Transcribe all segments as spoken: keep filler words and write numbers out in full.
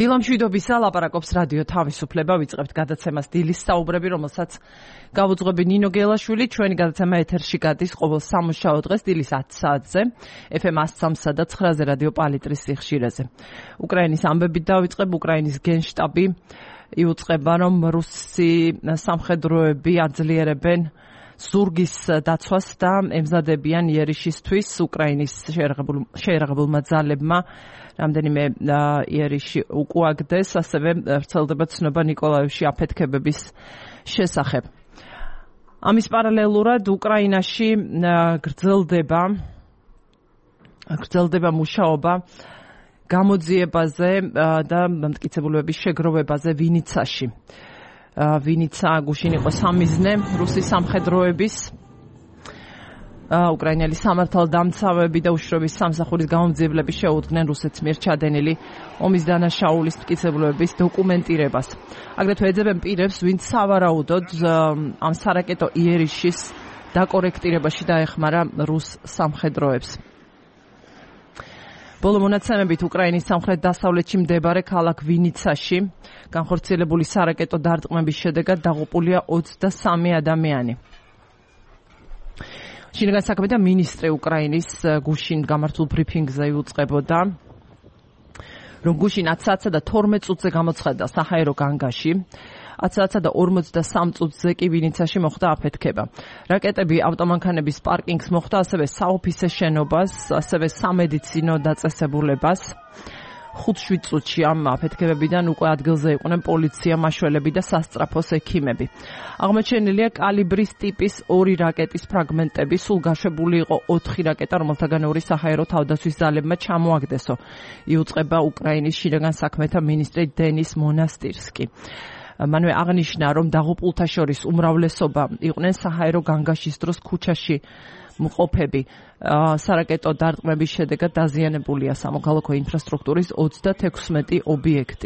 დილამშვიდობისა, ლაპარაკობს რადიო თავისუფლება, ვიწყებთ გადაცემას დილის საუბრები, რომელსაც გავუძღვები ნინო გელაშვილი. ჩვენი გადაცემა ეთერში გადის ყოველ სამუშაო დღეს დილის ათი საათზე, ეფ ემ ათი სამსა და ცხრაზე რადიო პალიტრის სიხშირეზე. უკრაინის ამბებით დავიწყებ. უკრაინის გენშტაბი იუწყება, რომ რუსი სამხედროები აძლიერებენ ზურგის დაცვას და ემზადებიან იერიშისთვის. უკრაინის შეიარაღებულმა ძალებმა რამდენიმე იერიში უკუაგდეს, ასევე ვრცელდება ცნობა ნიკოლაევში აფეთქებების შესახებ. ამის პარალელურად უკრაინაში გრძელდება გრძელდება მუშაობა გამოძიებაზე და მტკიცებულებების შეგროვებაზე ვინიცაში. ვინიცა გუშინ იყო სამიზნე რუსის სამხედროების, უკრაინელი სამართალდამცავები და უშიშროების სამსახურის გამომძიებლები შეუდგნენ რუსეთს მიერ ჩადენილი ომის დანაშაულის მტკიცებულებების დოკუმენტირებას. აგრეთვე ეძებენ პირებს, ვინც სავარაუდოდ ამ სარაკეტო იერიშის დაკორექტირებაში დაეხმარა რუს სამხედროებს. ბოლო მონაცემებით უკრაინის სამხრეთ-დასავლეთში მდებარე ქალაქ ვინიცაში განხორციელებული სარაკეტო დარტყმების შედეგად დაღუპულია ოცდასამი ადამიანი. შინაგან საქმეთა მინისტრი უკრაინის გუშინ გამართულ ბრიფინგზე იუწყებოდა, რომ გუშინ ათი საათსა და თორმეტ წუთზე გამოცხადდა საჰაერო განგაში, ათი საათსა და ორმოცდასამ წუთზე კი ვინიცაში მოხდა აფეთქება. რაკეტები ავტომანქანების პარკინგს მოხდა, ასევე საოფისე შენობას, ასევე სამედიცინო დაწესებულებას. ხუთ-შვიდ წუთში ამ აფეთქებებიდან უკვე ადგილზე იყვნენ პოლიცია, მაშველები და სასწრაფოს ექიმები. აღმოჩენილია კალიბრის ტიპის ორი რაკეტის ფრაგმენტები, სულ გაშვებული იყო ოთხი რაკეტა, რომელთაგან ორი საჰაერო თავდაცვის ძალებმა ჩამოაგდესო. იუწყება უკრაინის შინაგან საქმეთა მინისტრი დენის მონასტირსკი. მანვე აღნიშნა, რომ დაღუპულთა შორის უმრავლესობა იყვნენ საჰაერო განგაშის დროს ქუჩაში მყოფები. სარაკეტო დარტყმების შედეგად დაზიანებულია სამოქალაქო ინფრასტრუქტურის ოცდათექვსმეტი ობიექტი.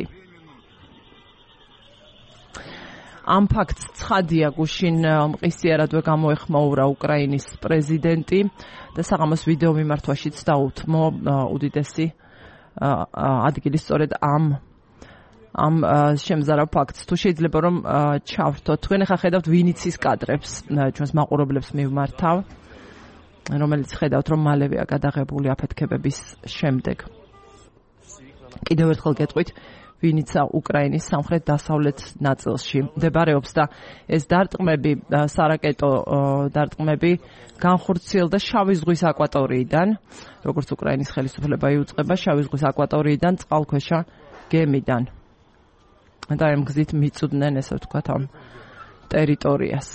ამ ფაქტს ცხადია გუშინ მყისიერადვე გამოეხმაურა უკრაინის პრეზიდენტი და საღამოს ვიდეო მიმართვაშიც დაუთმო უდიდესი ადგილი სწორედ ამ ამ შემზარავ ფაქტს. თუ შეიძლება რომ ჩავრთოთ, თქვენ ახლა ხედავთ ვინიცის კადრებს, ჩვენს მაყურებლებს მივმართავ, რომელიც ხედავთ, რომ მალევეა გადაღებული აფეთქებების შემდეგ. კიდევ ერთხელ გეტყვით, ვინიცა უკრაინის სამხრეთ-დასავლეთ ნაწილში მდებარეობს და ეს დარტყმები, სარაკეტო დარტყმები განხორციელდა შავი ზღვის აკვატორიიდან, როგორც უკრაინის ხელისუფლება იუწყება, შავი ზღვის აკვატორიიდან წყალქვეშა გემიდან. და ამ გზით მიწვდნენ, ესე ვთქვათ, ამ ტერიტორიას.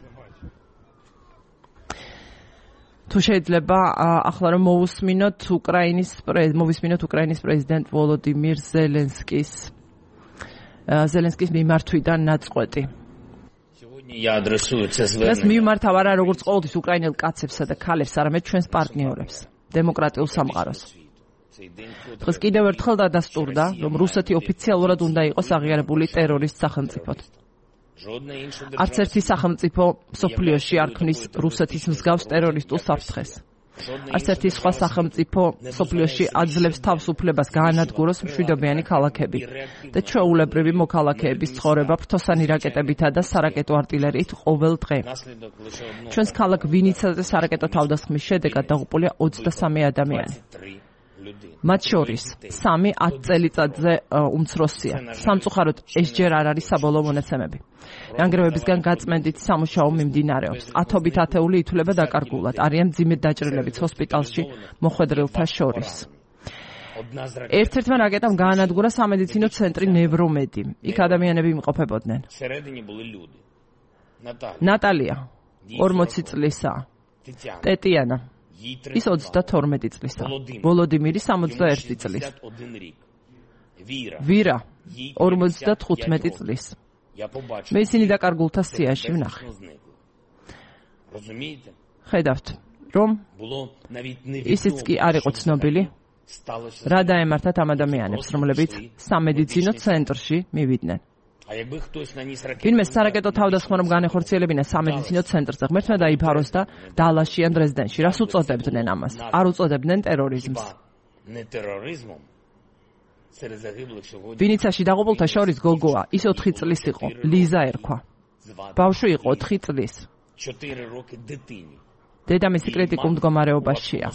თუ შეიძლება ახლა რომ მოვუსმინოთ უკრაინის მოვისმინოთ უკრაინის პრეზიდენტ ვოლოდიმირ ზელენსკის ზელენსკის მიმართვიდან ნაწყვეტი. ეს მიმართავ არა როგორც ყოველთვის უკრაინელ კაცებსა და ქალებს, არამედ ჩვენს პარტნიორებს, დემოკრატიულ სამყაროს. დღეს კიდევ ერთხელ დადასტურდა, რომ რუსეთი ოფიციალურად უნდა იყოს აღიარებული ტერორისტ სახელმწიფოდ. არც ერთი სახელმწიფო მსოფლიოში არ ქმნის რუსეთის მსგავს ტერორისტულ საფრთხეს. არც ერთი სხვა სახელმწიფო მსოფლიოში აძლევს თავისუფლებას გაანადგუროს მშვიდობიანი ქალაქები და ჩვეულებრივი მოქალაქეების ცხოვრება ფრთოსანი რაკეტებითა და სარაკეტო артиლერიით ყოველ დღე. ჩვენს ქალაქ ვინიცაზე სარაკეტო თავდასხმის შედეგად დაღუპულია ოცდასამი ადამიანი. მათ შორის სამი ათი წელიწადზე უმცროსია. სამწუხაროდ ეს ჯერ არ არის საბოლოო მონაცემები. რანგრევებისგან გაწმენდით სამუშაო მიმდინარეობს. ათობით ათეული ითვლება დაკარგულად. არიან მძიმედ დაჭრილებიც ჰოსპიტალში მოხვედრილთა შორის. ერთ-ერთმა რაკეტამ გაანადგურა სამედიცინო ცენტრი ნევრომედი. იქ ადამიანები იმყოფებოდნენ. ნატალია ორმოცი წლისაა. ტეტიანა ის ოცდათორმეტი წლისა. ვოლოდიმირი სამოცდაერთი წლის. ვირა ორმოცდათხუთმეტი წლის. მე ისინი დაკარგულთა სიაში ვნახე. ხედავთ, რომ ისიც კი არ იყო ცნობილი, რა დაემართათ ამ ადამიანებს, რომლებიც სამედიცინო ცენტრში მივიდნენ. ვინმე სარაკეტო თავდასხმა რომ განეხორციელებინა სამედიცინო ცენტრზე, ღმერთმა დაიფაროს და დალაში ან დრეზდენში. რას უწოდებდნენ ამას? არ უწოდებდნენ ტერორიზმს. ვინიცაში დაღუპულთა შორის გოგოა, ის ოთხი წლის იყო, ლიზა ერქვა. ბავშვი იყო ოთხი წლის. დედამისი კრიტიკულ მდგომარეობაშია.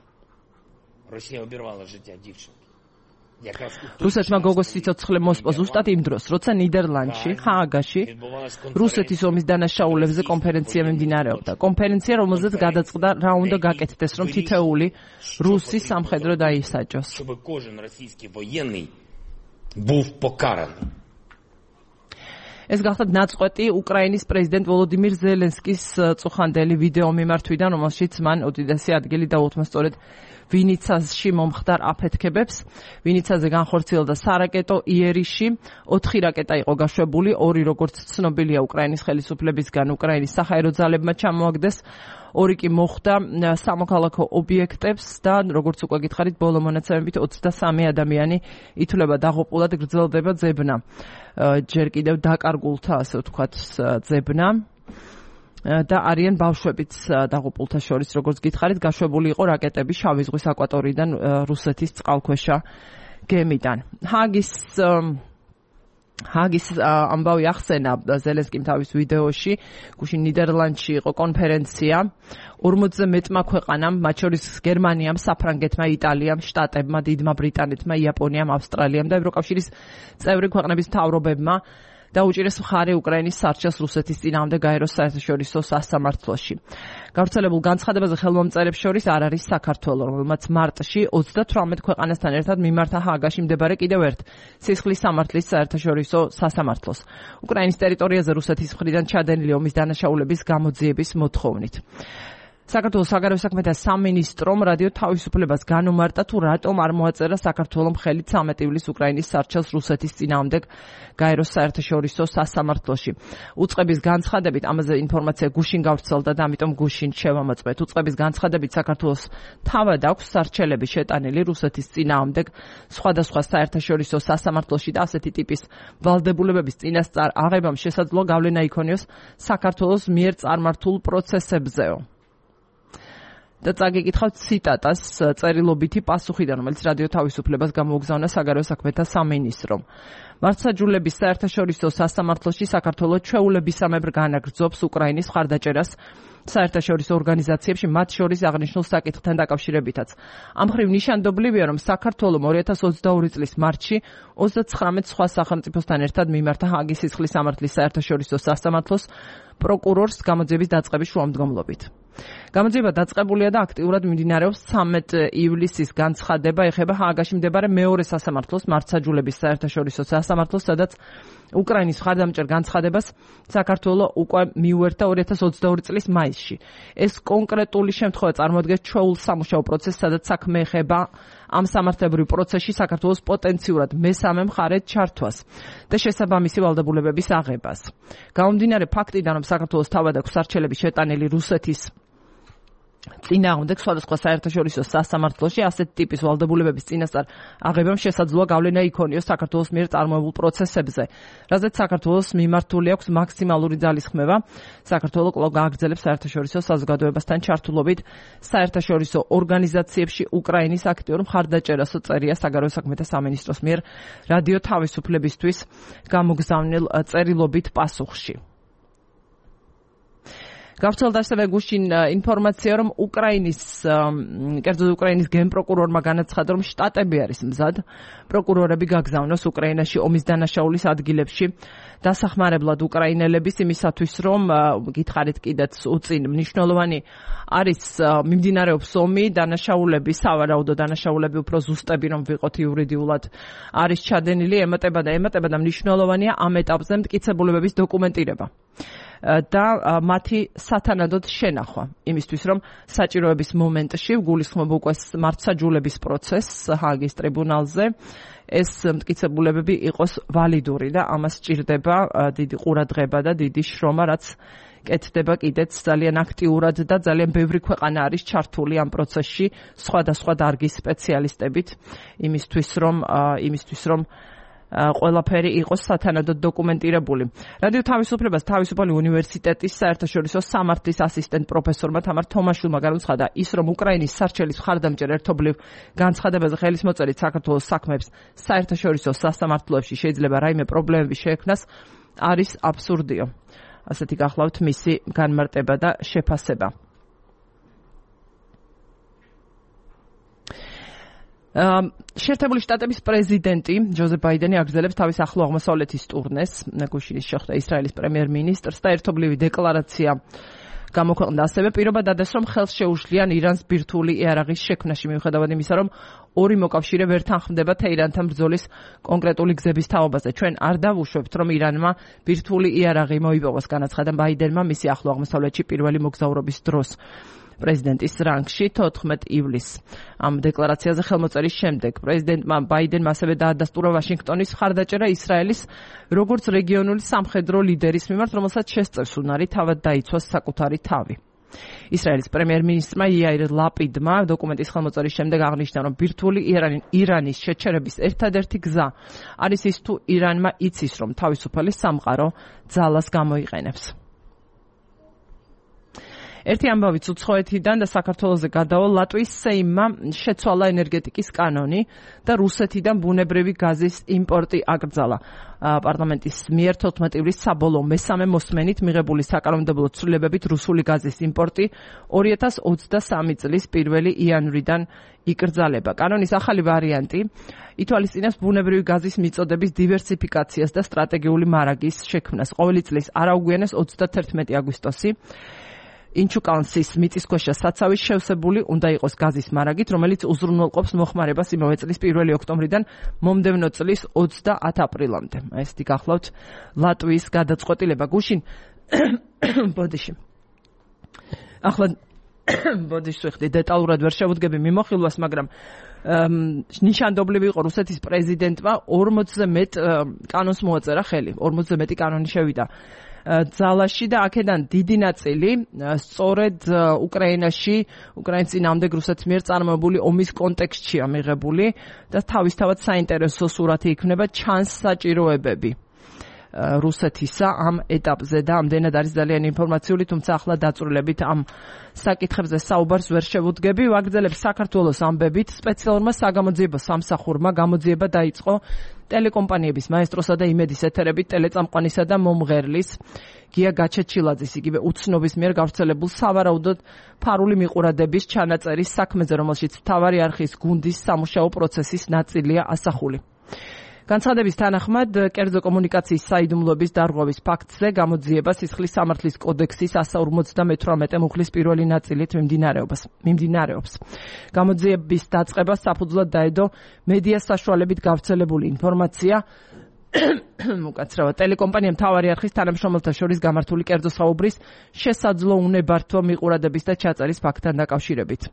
რუსეთმა გოგოს სიცოცხლე მოსპო ზუსტად იმ დროს, როცა ნიდერლანდში, ჰააგაში, რუსეთის ომის დანაშაულებზე კონფერენცია მიმდინარეობდა. კონფერენცია, რომელზეც გადაწყდა რა უნდა გაკეთდეს, რომ თითოეული რუსი სამხედრო დაისაჯოს. ეს გახლავთ ნაწყვეტი უკრაინის პრეზიდენტ ვოლოდიმირ ზელენსკის წუხანდელი ვიდეო მიმართვიდან, რომელშიც მან უდიდესი ადგილი დაუთმო სწორედ ვინიცაში მომხდარ აფეთქებებს. ვინიცაზე განხორციელდა სარაკეტო იერიში, ოთხი რაკეტა იყო გაშვებული, ორი როგორც ცნობილია უკრაინის ხელისუფლებისგან უკრაინის საჰაერო ძალებმა ჩამოაგდეს, ორი კი მოხვდა სამოქალაქო ობიექტებს და როგორც უკვე გითხარით, ბოლო მონაცემებით ოცდასამი ადამიანი ითვლება დაღუპულად, გრძელდება ძებნა. ჯერ კიდევ დაკარგულთა, ასე ვთქვათ, ძებნა. და არიან ბავშვებიც დაღუპულთა შორის, როგორც გითხარით, გაშვებული იყო რაკეტები შავი ზღვის აკვატორიიდან რუსეთის წყალქვეშა გემიდან. ჰაგის ჰაგის ამბავი ახსენა ზელენსკიმ თავის ვიდეოში, გუშინ ნიდერლანდში იყო კონფერენცია, ორმოცზე მეტმა ქვეყანამ, მათ შორის გერმანიამ, საფრანგეთმა, იტალიამ, შტატებმა, დიდმა ბრიტანეთმა, იაპონიამ, ავსტრალიამ და ევროკავშირის წევრი ქვეყნების მთავრობებმა დაუჭირეს მხარე უკრაინის სარჩელს რუსეთის წინააღმდეგ გაეროს საერთაშორისო სასამართლოში. გავრცელებულ განცხადებაზე ხელმომწერებს შორის არ არის საქართველო, რომელმაც მარტში ოცდათვრამეტ ქვეყანასთან ერთად მიმართა ჰააგაში მდებარე კიდევ ერთ სისხლის სამართლის საერთაშორისო სასამართლოს. უკრაინის ტერიტორიაზე რუსეთის მხრიდან ჩადენილი ომის დანაშაულების გამოძიების მოთხოვნით. საქართველოს საგარეო საქმეთა სამინისტრომ რადიო თავისუფლებას განუმარტა, თუ რატომ არ მოაწერა საქართველომ ხელი ცამეტ ივლისს უკრაინის სარჩელს რუსეთის წინააღმდეგ გაეროს საერთაშორისო სასამართლოში. უწყების განცხადებით ამაზე ინფორმაცია გუშინ გავრცელდა და ამიტომ გუშინ შევამოწმეთ. უწყების განცხადებით საქართველოს თავად აქვს სარჩელები შეტანილი რუსეთის წინააღმდეგ სხვადასხვა საერთაშორისო სასამართლოში და ასეთი ტიპის ვალდებულებების წინასწარ აღებამ შესაძლოა გავლენა იქონიოს საქართველოს მიერ წარმართულ პროცესებზეო. და წაგიკითხავთ ციტატას წერილობითი პასუხიდან, რომელიც რადიო თავისუფლებას გამოუგზავნა საგარეო საქმეთა სამინისტრომ. მართლმსაჯულების საერთაშორისო სასამართლოში საქართველოს ჩვეულებისამებრ განაგრძობს უკრაინის მხარდაჭერას საერთაშორისო ორგანიზაციებში, მათ შორის აღნიშნულ საკითხთან დაკავშირებითაც. ამ მხრივ ნიშანდობლივია, რომ საქართველომ ორი ათას ოცდაორი წლის მარტში ოცდაცხრამეტ სხვა სახელმწიფოსთან ერთად მიმართა ჰააგის სისხლის სამართლის საერთაშორისო სასამართლოს პროკურორს გამოძიების დაწყების შუამდგომლობით. გამოძიება დაწყებულია და აქტიურად მიმდინარეობს ცამეტ ივლისის განცხადება ეხება ჰააგაში მდებარე მეორე სასამართლოს, მართლმსაჯულების საერთაშორისო სასამართლოს, სადაც უკრაინის მხარდამჭერ განცხადებას საქართველო უკვე მიუერთა ორი ათას ოცდაორი წლის მაისში. ეს კონკრეტული შემთხვევა წარმოადგენს ჩვეულ სამუშაო პროცესს, სადაც საქმე ეხება ამ სამართლებრივ პროცესში საქართველოს პოტენციურად მესამე მხარედ ჩართვას და შესაბამისი ვალდებულებების აღებას. გამომდინარე ფაქტიდან, რომ საქართველოს თავად აქვს სარჩელები შეტანილი რუსეთის წინააღმდეგ სხვადასხვა საერთაშორისო სასამართლოში, ასეთ ტიპის ვალდებულებების წინასწარ აღებამ შესაძლოა გავლენა იქონიოს საქართველოს მიერ წარმოებულ პროცესებზე, რაზეც საქართველოს მიმართული აქვს მაქსიმალური ძალისხმევა. საქართველო კვლავ გააგრძელებს საერთაშორისო საზოგადოებასთან ჩართულობით საერთაშორისო ორგანიზაციებში უკრაინის აქტიურ მხარდაჭერასო წერია საგარეო საქმეთა სამინისტროს მიერ რადიო თავისუფლებისთვის გამოგზავნილ წერილობით პასუხში. გავრცელდა ასევე გუშინ ინფორმაცია, რომ უკრაინის, კერძოდ უკრაინის გენპროკურორმა განაცხადა, რომ შტატები არის მზად პროკურორები გაგზავნოს უკრაინაში ომის დანაშაულის ადგილებში დასახმარებლად უკრაინელების იმისათვის, რომ გითხარით კიდეც უწინ მნიშვნელოვანი არის მიმდინარეობს ომი, დანაშაულები, სავარაუდო დანაშაულები უფრო ზუსტები რომ ვიყოთ იურიდიულად არის ჩადენილი, ემატება და ემატება და მნიშვნელოვანია ამ ეტაპზე მტკიცებულებების დოკუმენტირება და მათი სათანადოდ შენახვა, იმისთვის რომ საჭიროების მომენტში გულისხმობა უკვე მართლმსაჯულების პროცესს ჰააგის ტრიბუნალზე, ეს მტკიცებულებები იყოს ვალიდური და ამას სჭირდება დიდი ყურადღება და დიდი შრომა, რაც კეთდება კიდეც ძალიან აქტიურად და ძალიან ბევრი ქვეყანა არის ჩართული ამ პროცესში სხვადასხვა დარგის სპეციალისტებით, იმისთვის რომ იმისთვის რომ ყველაფერი იყოს სათანადოდ დოკუმენტირებული. რადიო თავისუფლებას თავისუფალი უნივერსიტეტის საერთაშორისო სამართლის ასისტენტ პროფესორმა თამარ თომაშვილმა განუცხადა ის, რომ უკრაინის სარჩელის მხარდამჭერ ერთობლივ განცხადებაზე ხელისმოწერით საქართველოს საქმეებს საერთაშორისო სასამართლოებში შეიძლება რაიმე პრობლემები შეექმნას, არის აბსურდიო. ასეთი გახლავთ მისი განმარტება და შეფასება. შეერთებული შტატების პრეზიდენტი ჯოზეფ ბაიდენი აგრძელებს თავის ახლო აღმოსავლეთის ტურნეს. გუშინის შეხვდა ისრაელის პრემიერ-მინისტრს და ერთობლივი დეკლარაცია გამოქვეყნდა. ასევე პირობა დადეს, რომ ხელს შეუშლიან ირანს ბირთვული იარაღის შექმნაში, მიუხედავად იმისა, რომ ორი მოკავშირე ვერ თანხმდება თეირანთან ბრძოლის კონკრეტული გზების თაობაზე. ჩვენ არ დავუშვებთ, რომ ირანმა ბირთვული იარაღი მოიპოვოს, განაცხადა ბაიდენმა მისი ახლო აღმოსავლეთში პირველი მოგზაურობის დროს. პრეზიდენტის რანგში თოთხმეტ ივლისს. ამ დეკლარაციაზე ხელმოწერის შემდეგ პრეზიდენტმა ბაიდენმა ასევე დაადასტურა ვაშინგტონის მხარდაჭერა ისრაელის როგორც რეგიონული სამხედრო ლიდერის მიმართ, რომელსაც შესწევს უნარი თავად დაიცვას საკუთარი თავი. ისრაელის პრემიერ-მინისტრმა იაირ ლაპიდმა დოკუმენტის ხელმოწერის შემდეგ აღნიშნა, რომ ბირთვული ირანის შეჩერების ერთადერთი გზა არის ის, თუ ირანმა იცის, რომ თავისუფალი სამყარო ძალას გამოიყენებს. ერთი ამბავიც უცხოეთიდან და საქართველოზე გადავალ ლატვიის სეიმმა შეცვალა ენერგეტიკის კანონი და რუსეთიდან ბუნებრივი გაზის იმპორტი აკრძალა. პარლამენტის მიერ თოთხმეტ ივლისს საბოლოო მესამე მოსმენით მიღებული საკანონმდებლო ცვლილებებით რუსული გაზის იმპორტი ორი ათას ოცდასამი წლის პირველი იანვრიდან იკრძალება. კანონის ახალი ვარიანტი ითვალისწინებს ბუნებრივი გაზის მიწოდების დივერსიფიკაციას და სტრატეგიული მარაგის შექმნას. ყოველი წლის არაუგვიანეს ოცდათერთმეტი აგვისტოსი ინჩუკანსის მიწისქვეშა საცავის შევსებული უნდა იყოს გაზის მარაგით, რომელიც უზრუნველყოფს მოხმარებას იმავე წლის პირველი ოქტომბრიდან მომდევნო წლის ოცდაათ აპრილამდე. ესეთი გახლავთ ლატვიის გადაწყვეტილება. გუშინ ბოდიში. ახლა ბოდიში ვიხდი დეტალურად ვერ შევუდგები მიმოხილვას, მაგრამ ნიშანდობლივი იყო რუსეთის პრეზიდენტმა ორმოცზე მეტ კანონს მოაწერა ხელი. ორმოცზე მეტი კანონი შევიდა ძალაში და აქედან დიდი ნაწილი სწორედ უკრაინაში, უკრაინის წინააღმდეგ რუსეთის მიერ წარმოებული ომის კონტექსტშია მიღებული და თავისთავად საინტერესო სურათი იქნება ჩანს საჭიროებები რუსეთისა ამ ეტაპზე და ამდენად არის ძალიან ინფორმაციული, თუმცა ახლა დაწვრილებით ამ საკითხებზე საუბარს ვერ შევუდგები. ვაგრძელებ საქართველოს ამბებით. სპეციალურმა საგამოძიებო სამსახურმა გამოძიება დაიწყო ტელეკომპანიების მაესტროსა და იმედის ეთერებით ტელეწამყვანისა და მომღერლის გია გაჩეჩილაძის, იგივე უცნობის მიერ გავრცელებულ სავარაუდოდ ფარული მიყურადების ჩანაწერის საქმეზე, რომელშიც მთავარი არხის გუნდის სამუშაო პროცესის ნაწილია ასახული. განცხადების თანახმად, კერძო კომუნიკაციის საიდუმლოების დარღვევის ფაქტზე გამოძიება სისხლის სამართლის კოდექსის εκατს ორმოცდამეთვრამეტე მუხლის პირველი ნაწილით მიმდინარეობს. გამოძიების დაწყებას საფუძვლად დაედო მედიას საშუალებით გავრცელებული ინფორმაცია, უკაცრავად ტელეკომპანია მთავარი არხის თანამშრომელთა შორის გამართული კერძო საუბრის შესაძლო უნებართვო მიყურადების და ჩაწერის ფაქტთან დაკავშირებით.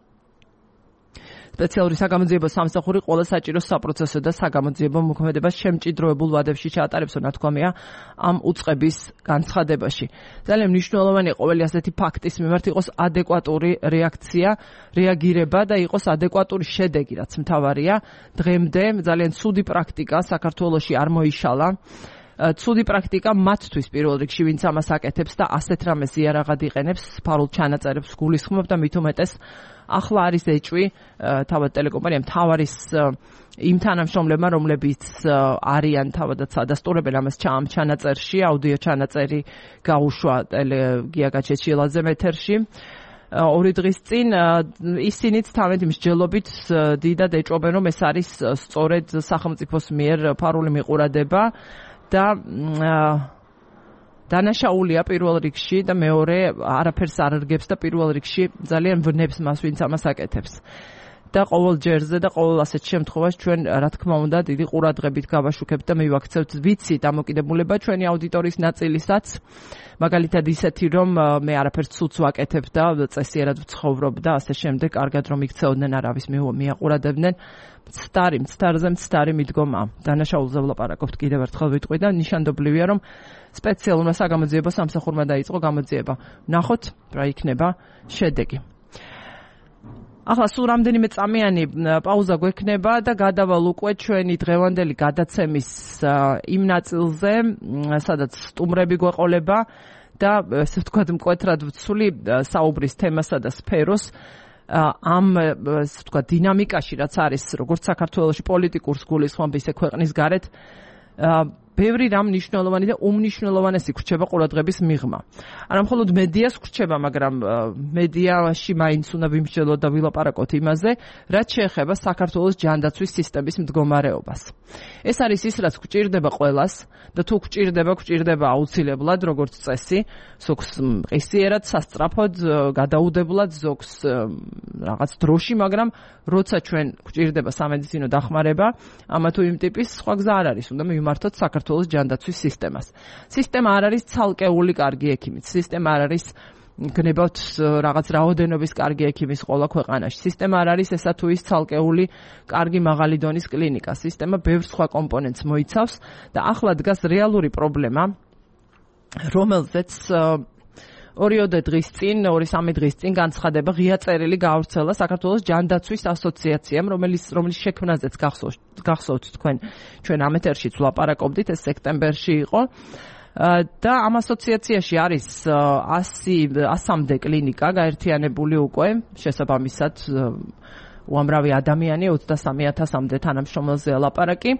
სპეციალური საგამოძიებო სამსახური ყველა საჭირო საპროცესო და საგამოძიებო მოქმედებას შემჭიდროებულ ვადებში ჩაატარებს, ნათქვამია ამ უწყების განცხადებაში. ძალიან მნიშვნელოვანია ყოველი ასეთი ფაქტის მიმართ იყოს ადეკვატური რეაქცია, რეაგირება და იყოს ადეკვატური შედეგი, რაც მთავარია. დღემდე ძალიან ცუდი პრაქტიკა საქართველოში არ მოიშალა. ცუდი პრაქტიკა მათთვის პირველ რიგში, ვინც ამას აკეთებს და ასეთ რამეს იარაღად იყენებს, ფარულ ჩანაწერებს გულისხმობ და მით უმეტეს ახლა არის ეჭვი თავად ტელეკომპანიამ თავარის იმ თანამშრომლებმა, რომლებიც არიან თავადაც ადასტურებენ ამას ამ ჩანაწერში, აუდიო ჩანაწერი გაუშვა გია გაჩეჩილაძემ ეთერში ორი დღის წინ. ისინიც თავად მსჯელობით დიდად ეჭვობენ, რომ ეს არის სწორედ სახელმწიფოს მიერ ფარული მიყურადება და დანაშაულია პირველ რიგში და მეორე არაფერს არ რგებს და პირველ რიგში ძალიან ვნებს მას, ვინც ამას აკეთებს. და ყოველ ჯერზე და ყოველ ასეთ შემთხვევაში ჩვენ რა თქმა უნდა დიდი ყურადღებით გავაშუქებთ და მივაქცევთ ვიცი დამოკიდებულება ჩვენი აუდიტორიის ნაწილისაც, მაგალითად ისეთი, რომ მე არაფერს ცუდს ვაკეთებ და წესიერად ვცხოვრობ და ასე შემდეგ, კარგად რომ იქცეოდნენ, არავის მიაყურებდნენ. მცდარი, მცდარზე მცდარი მიდგომა. დანაშაულზე ვლაპარაკობთ კიდევ ერთხელ ვიტყვი და ნიშანდობლივია, რომ სპეციალურმა საგამოძიებო სამსახურმა დაიწყო გამოძიება. ნახოთ რა იქნება შედეგი. ახლა სულ რამდენიმე წამიანი პაუზა გვექნება და გადავალ უკვე ჩვენი დღევანდელი გადაცემის იმ ნაწილზე, სადაც სტუმრები გვეყოლება და ესე ვთქვათ მკვეთრად ვცვლი საუბრის თემასა და სფეროს ამ ესე ვთქვათ დინამიკაში, რაც არის როგორც საქართველოში პოლიტიკურს გულისხმობ, ისე ქვეყნის გარეთ ბევრი რამ მნიშვნელოვანი და უმნიშვნელოვანესი გრჩება ყურადღების მიღმა. არა მხოლოდ მედიას გრჩება, მაგრამ მედიაში მაინც უნდა ვიმსჯელოთ და ვილაპარაკოთ იმაზე, რაც შეეხება საქართველოს ჯანდაცვის სისტემის მდგომარეობას. ეს არის ის, რაც გვჭირდება ყველას და თუ გვჭირდება, გვჭირდება აუცილებლად, როგორც წესი, ზოგს მყისიერად, სასწრაფოდ, გადაუდებლად, ზოგს რაღაც დროში, მაგრამ როცა ჩვენ გვჭირდება სამედიცინო დახმარება, ამა თუ იმ ტიპის სხვა გზა არ არის, უნდა მივმართოთ საქართველოს ჯანდაცვის სისტემას. სისტემა არ არის ცალკეული კარგი ექიმით, სისტემა არ არის გნებავთ რაღაც რაოდენობის კარგი ექიმის ყველა ქვეყანაში. სისტემა არ არის ესა თუ ის ცალკეული კარგი მაღალი დონის კლინიკა. სისტემა ბევრ სხვა კომპონენტს მოიცავს და ახლა დგას რეალური პრობლემა, რომელზეც ორიოდე დღის წინ, ორი სამი დღის წინ განცხადება ღია წერილი გაავრცელა საქართველოს ჯანდაცვის ასოციაციამ, რომელიც რომლის შექმნაზეც გახსოვთ თქვენ ჩვენ ამ ეთერშიც ვლაპარაკობდით, ეს სექტემბერში იყო. და ამ ასოციაციაში არის ასამდე კლინიკა გაერთიანებული უკვე, შესაბამისად უამრავი ადამიანი, ოცდასამი ათასამდე თანამშრომელზე ლაპარაკი.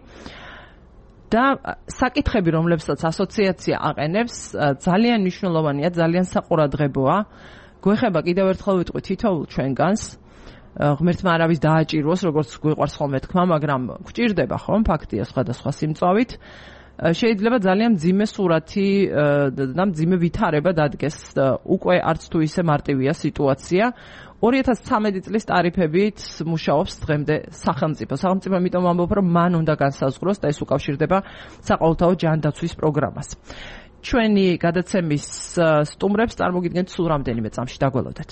და საკითხები, რომლებსაც ასოციაცია აყენებს, ძალიან მნიშვნელოვანია, ძალიან საყურადღებოა. გვეხება კიდევ ერთხელ ვიტყვი თითოეულ ჩვენგანს, ღმერთმა არავის დააჭიროს, როგორც გვიყვარს ხოლმე თქვა, მაგრამ გვჭირდება ხომ, ფაქტია სხვადასხვა სიმწვავით. შეიძლება ძალიან მძიმე სურათი და მძიმე ვითარება დადგეს, უკვე არც თუ ისე მარტივია სიტუაცია. ორი ათას ცხრამეტი წლის ტარიფებით მუშაობს დღემდე სახელმწიფო. სახელმწიფო ამიტომ ამბობ, რომ მან უნდა განსაზღვროს და ეს უკავშირდება საყოველთაო ჯანდაცვის პროგრამას. ჩვენი გადაცემის სტუმრებს წარმოგიდგენთ სულ რამდენიმე წამში, დაგველოდეთ.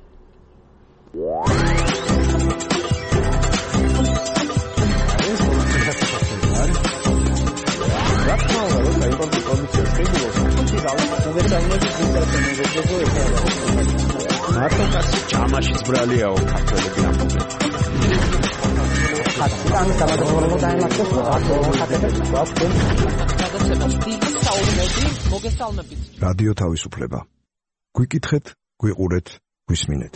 მარტო ჯამაშიც ბრალიაო ქართველები ამბობენ. ხატი გამოგონებოდა დაემართოს რადიო თავისუფლება. გვიკითხეთ, გვიყურეთ, გვისმინეთ.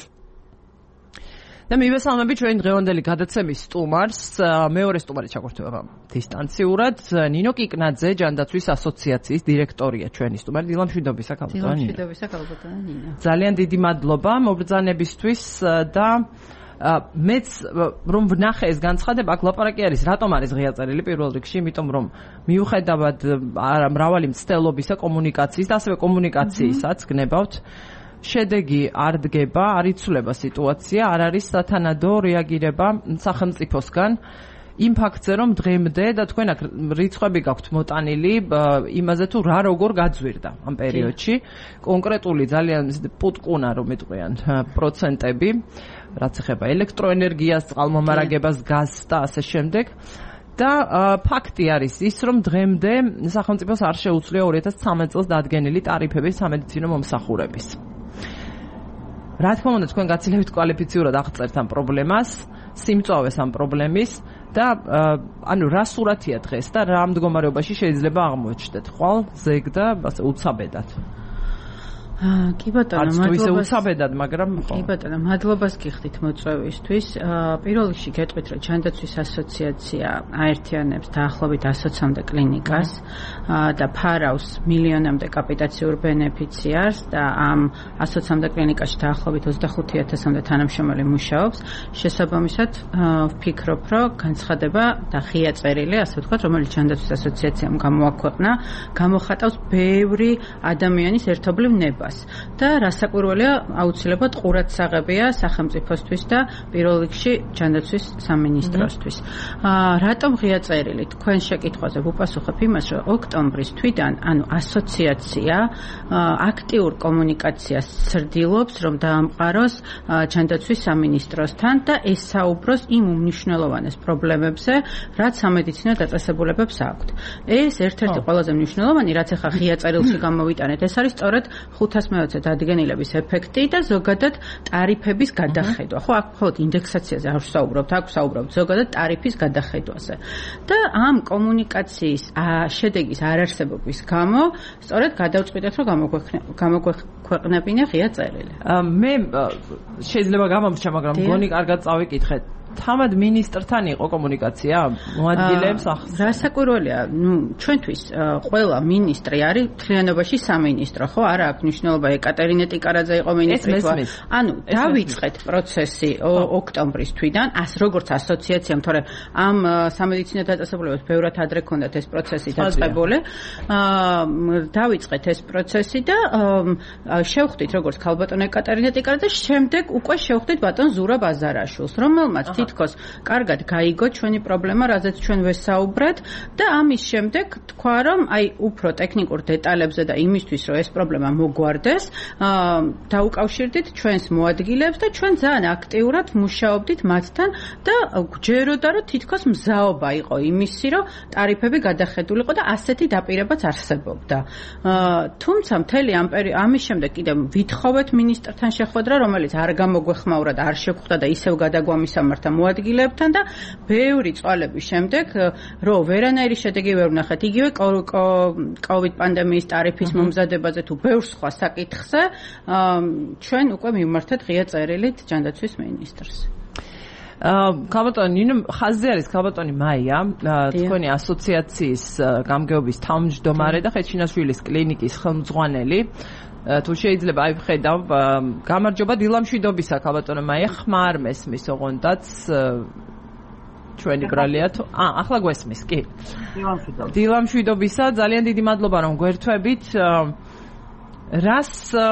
და მივესალმები ჩვენ დღევანდელი გადაცემის სტუმარს, მეორე სტუმარი ჩაგვერთვება დისტანციურად, ნინო კიკნაძე, ჯანდაცვის ასოციაციის დირექტორია ჩვენი სტუმარი. დილა მშვიდობისა, ქალბატონო ნინო. მშვიდობისა, ქალბატონო ნინო. ძალიან დიდი მადლობა მობრძანებისთვის და მეც რომ ვნახე ეს განცხადება, აქ ლაპარაკი არის, რატომ არის ღია წერილი პირველ რიგში, იმიტომ რომ მიუხედავად მრავალი მცდელობისა კომუნიკაციის და ასევე კომუნიკაციისაც გნებავთ, შედეგი არ დგება, არ იცვლება სიტუაცია, არ არის სათანადო რეაგირება სახელმწიფოსგან იმ ფაქტზე, რომ დღემდე და თქვენ აქ რიცხვები გაქვთ მოტანილი იმაზე თუ რა როგორ გაძვირდა ამ პერიოდში, კონკრეტული ძალიან პუტკუნა რომ იტყვიან პროცენტები, რაც ეხება ელექტროენერგიას, წყალმომარაგებას, გაზს და ასე შემდეგ. და ფაქტი არის ის, რომ დღემდე სახელმწიფოს არ შეუძლია ორი ათას ცხრამეტ წელს დადგენილი ტარიფები სამედიცინო მომსახურების. რა თქმა უნდა, თქვენ გაცილებით კვალიფიციურად აღწერთ ამ პრობლემას, სიმწვავეს ამ პრობლემის და ანუ რა სურათია დღეს და რა მდგომარეობაში შეიძლება აღმოჩნდეთ, ხვალ, ზეგ და ასე უცაბედად. კი ბატონო, მადლობა. უცაბედად, მაგრამ კი ბატონო, მადლობას გიხდით მოწვევისთვის. პირველ რიგში გეტყვით, რომ ჯანდაცვის ასოციაცია აერთიანებს დაახლოებით ასოცამდე კლინიკას და ფარავს მილიონამდე კაპიტაციურ ბენეფიციარს და ამ ასოცამდე კლინიკაში დაახლოებით ოცდახუთი ათასამდე თანამშრომელი მუშაობს. შესაბამისად, ვფიქრობ, რომ განცხადება და ღია წერილი, ასე ვთქვათ, რომელიც ჯანდაცვის ასოციაციამ გამოაქვეყნა, გამოხატავს ბევრი ადამიანის ერთობლივ ნებას. და რასაკვირველია, აუცილებლად ყურადსაღებია სახელმწიფოსთვის და პირველ რიგში ჯანდაცვის სამინისტროსთვის. რატომ ღია წერილი? თქვენ შეკითხვაზე ვუპასუხებ იმას, რომ ოქტომბრის თვიდან, ანუ ასოციაცია აქტიურ კომუნიკაციას ცდილობს, რომ დაამყაროს ჯანდაცვის სამინისტროსთან და ესაუბროს იმ უმნიშვნელოვანეს პრობლემებზე, რაც სამედიცინო დაწესებულებებს აქვთ. ეს ერთ-ერთი ყველაზე მნიშვნელოვანი, რაც ახლა ღია წერილში გამოვიტანეთ, ეს არის სწორედ ხუთი ხუთას მეოცე დადგენილების ეფექტი და ზოგადად ტარიფების გადახედვა. ხო, აქ მხოლოდ ინდექსაციაზე არ ვსაუბრობთ, აქ ვსაუბრობთ ზოგადად ტარიფის გადახედვაზე. და ამ კომუნიკაციის შედეგის არარსებობის გამო სწორედ გადავწყვიტეთ, რომ გამოგვექვეყნებინა ღია წერილი. მე შეიძლება გამომრჩა, მაგრამ გონი კარგად წავიკითხეთ. თამად მინისტრთან იყო კომუნიკაცია მოადგილეებს ახს. რასაკვირველია, ნუ ჩვენთვის ყველა მინისტრი არის მთლიანობაში სამინისტრო, ხო? არა აქვს მნიშვნელობა ეკატერინე ტიკარაძე იყო მინისტრი თუ არა. ანუ დავიწყეთ პროცესი ოქტომბრის თვიდან, ას როგორც ასოციაციამ, თორემ ამ სამედიცინო დაწესებულებებს ბევრად ადრე ქონდათ ეს პროცესი დაწყებული. დავიწყეთ ეს პროცესი და შევხვდით როგორც ქალბატონი ეკატერინე ტიკარაძე, შემდეგ უკვე შევხვდით ბატონ ზურაბ აზარაშვილს, რომელმაც თითქოს კარგად გაიგო ჩვენი პრობლემა, რაზეც ჩვენ ვესაუბრეთ და ამის შემდეგ თქვა, რომ აი უფრო ტექნიკურ დეტალებზე და იმისთვის, რომ ეს პრობლემა მოგვარდეს, დაუკავშირდით ჩვენს მოადგილეებს და ჩვენ ძალიან აქტიურად მუშაობდით მათთან და გვჯეროდა, რომ თითქოს მზაობა იყო იმისი, რომ ტარიფები გადახედულიყო და ასეთი დაპირებაც არსებობდა. თუმცა მთელი ამ ამის შემდეგ კიდევ ვითხოვეთ მინისტრთან შეხვედრა, რომელიც არ გამოგვეხმაურა და არ შეგვხვდა და ისევ გადაგვამისამართა მოადგილებთან და ბევრი წვალების შემდეგ, რომ ვერანაირი შედეგი ვერ ვნახეთ, იგივე კოვიდ პანდემიის ტარიფის მომზადებაზე თუ ბევრ სხვა საკითხზე, ჩვენ უკვე მივმართეთ ღია წერილით ჯანდაცვის მინისტრს. ქალბატონი ნინო ხაზზე არის ქალბატონი მაია, თქვენი ასოციაციის გამგეობის თავმჯდომარე და ხეჩინაშვილის კლინიკის ხელმძღვანელი. თუ შეიძლება აი ვხედავ, გამარჯობა დილამშვიდობისა ქალბატონო მაია, ხმარ მესმის ოღონდაც ჩვენი ბრალია თუ აა ახლა გვესმის, კი. დილამშვიდობა. დილამშვიდობისა, ძალიან დიდი მადლობა რომ გვერთვებით. რას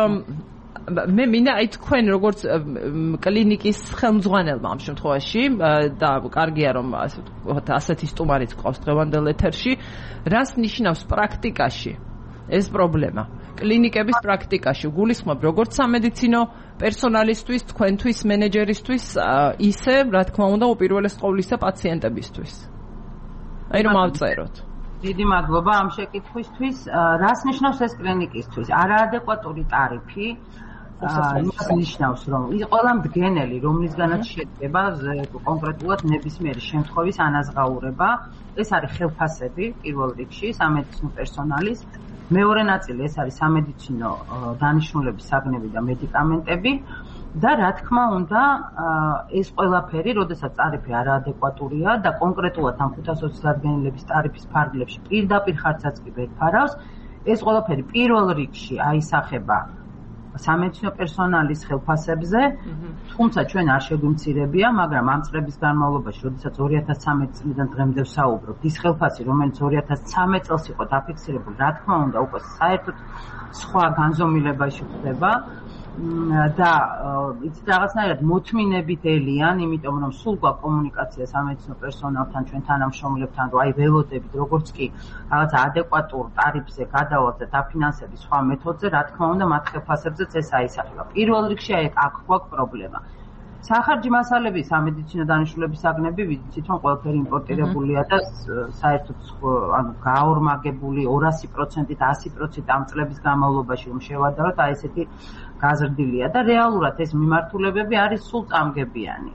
მე მინდა აი თქვენ როგორც კლინიკის ხელმძღვანელმა ამ შემთხვევაში და კარგია რომ ასეთი სტუმარიც გყავს დღევანდელ ეთერში, რას ნიშნავს პრაქტიკაში ეს პრობლემა? კლინიკების პრაქტიკაში გულისხმობ როგორც სამედიცინო პერსონალისთვის, თქვენთვის, მენეჯერისთვის, ისე, რა თქმა უნდა, უპირველეს ყოვლისა პაციენტებისთვის. აი რომ ავწეროთ. დიდი მადლობა ამ შეკითხვისთვის. რას ნიშნავს ეს კლინიკისთვის? არაადეკვატური ტარიფი იმას ნიშნავს, რომ ის ყველა მდგენელი, რომლისგანაც შედგება კონკრეტულად ნებისმიერი შემთხვევის ანაზღაურება, ეს არის ხელფასები პირველ რიგში სამედიცინო პერსონალის, მეორე ნაწილი ეს არის სამედიცინო დანიშნულების საგნები და მედიკამენტები და რა თქმა უნდა ეს ყველაფერი, როდესაც ტარიფი არაადეკვატურია და კონკრეტულად ამ ხუთას ოცი დადგენილების ტარიფის ფარგლებში პირდაპირ ხარჯსაც კი ბერფარავს, ეს ყველაფერი პირველ რიგში აისახება სამედიცინო პერსონალის ხელფასებზე, თუმცა ჩვენ არ შეგვიმცირებია, მაგრამ ამ წლების განმავლობაში, როდესაც ორი ათას ცხრამეტი წლიდან დღემდე ვსაუბრობთ, ის ხელფასი, რომელიც ორი ათას ცხრამეტ წელს იყო დაფიქსირებული, რა თქმა უნდა, უკვე საერთოდ სხვა განზომილებაში ხდება და იცით რაღაცნაირად მოთმინებით ელიან, იმიტომ რომ სულ გვაქვს კომუნიკაცია სამედიცინო პერსონალთან, ჩვენ თანამშრომლებთან, რომ აი ველოდებით, როგორც კი რაღაცა ადეკვატურ ტარიფზე გადავალთ და დაფინანსების სხვა მეთოდზე, რა თქმა უნდა, მათ ხელფასებზეც ეს აისახება. პირველ რიგში აი აქ გვაქვს პრობლემა. სახარჯი მასალების სამედიცინო დანიშნულების საგნები, ვიცით რომ ყველაფერი იმპორტირებულია და საერთოდ ანუ გაორმაგებული ორასი პროცენტით, ასი პროცენტით ამ წლების განმავლობაში რომ შევადაროთ, აი ესეთი გაზრდილია და რეალურად ეს მიმართულებები არის სულ წამგებიანი.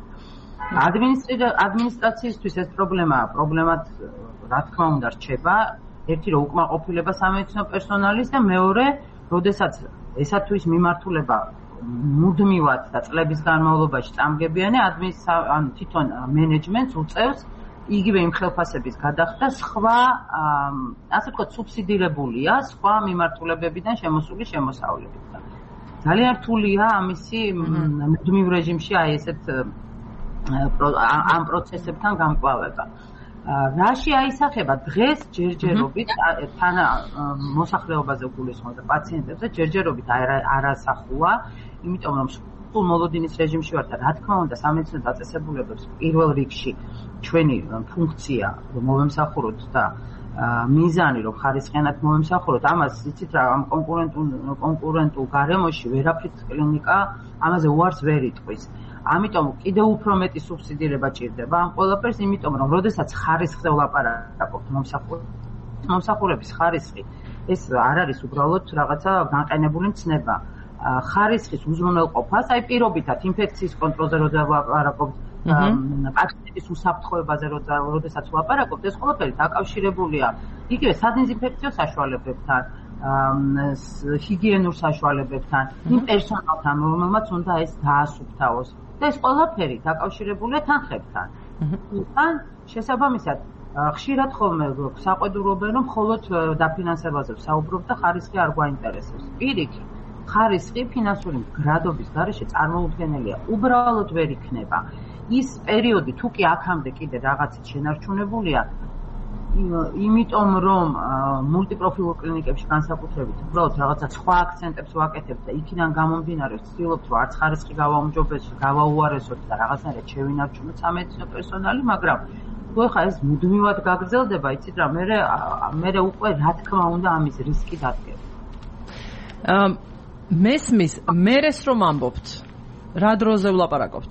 ადმინისტრაციისთვის ეს პრობლემაა, პრობლემად რა თქმა უნდა რჩება, ერთი რომ უკმაყოფილება სამედიცინო პერსონალის და მეორე, როდესაც ესათვის მიმართულება მუდმივად და წლების განმავლობაში წამგებიანი, ანუ თვითონ მენეჯმენტს უწევს იგივე იმ ხელფასების გადახდა სხვა, ასე ვთქვათ, სუბსიდირებულია სხვა მიმართულებებიდან შემოსული შემოსავლებიდან. ძალიან რთულია ამისი მუდმივ რეჟიმში აი ესეთ ამ პროცესებთან გამკლავება. რაში აისახება დღეს ჯერჯერობით თან მოსახლეობაზე გულისხმობ და პაციენტებზე ჯერჯერობით არასახულა, იმიტომ რომ სულ მოლოდინის რეჟიმში ვართ და რა თქმა უნდა სამედიცინო დაწესებულებებს პირველ რიგში ჩვენი ფუნქცია რომ მოვემსახუროთ და მიზანი რომ ხარისხიანად მოვემსახუროთ, ამას იცით რა ამ კონკურენტულ კონკურენტულ გარემოში ვერაფრით კლინიკა ამაზე უარს ვერ იტყვის. ამიტომ კიდევ უფრო მეტი სუბსიდირება ჭირდება ამ ყველაფერს, იმიტომ რომ როდესაც ხარისხზე ვლაპარაკობთ მომსახურების ხარისხი ეს არ არის უბრალოდ რაღაცა განყენებული ცნება. ხარისხის უზრუნველყოფას, აი პირობითად ინფექციის კონტროლზე როცა ვლაპარაკობთ, პაციენტის უსაფრთხოებაზე როდესაც ვლაპარაკობთ, ეს ყველაფერი დაკავშირებულია იგივე სადეზინფექციო საშუალებებთან, ჰიგიენურ საშუალებებთან, იმ პერსონალთან, რომელმაც უნდა ეს დაასუფთავოს. და ეს ყველაფერი დაკავშირებულია თანხებთან. თან შესაბამისად ხშირად ხოლმე საყვედურობენ, რომ მხოლოდ დაფინანსებაზე ვსაუბრობ და ხარისხი არ გვაინტერესებს. პირიქით ხარისხი ფინანსური მდგრადობის გარეშე წარმოუდგენელია. უბრალოდ ვერ იქნება. ის პერიოდი თუ კი აქამდე კიდე რაღაცით შენარჩუნებულია, იმიტომ რომ მულტიპროფილურ კლინიკებში განსაკუთრებით უბრალოდ რაღაცა სხვა აქცენტებს ვაკეთებთ და იქიდან გამომდინარე ვცდილობთ, რომ არც ხარისხი გავაუმჯობესოთ, გავაუარესოთ და რაღაცნაირად შევინარჩუნოთ სამედიცინო პერსონალი, მაგრამ თუ ეხლა ეს მუდმივად გაგრძელდება, იცით რა, მე მე უკვე რა თქმა უნდა ამის რისკი დადგება. მესმის მერეს რომ ამბობთ, რა დროზე ვლაპარაკობთ?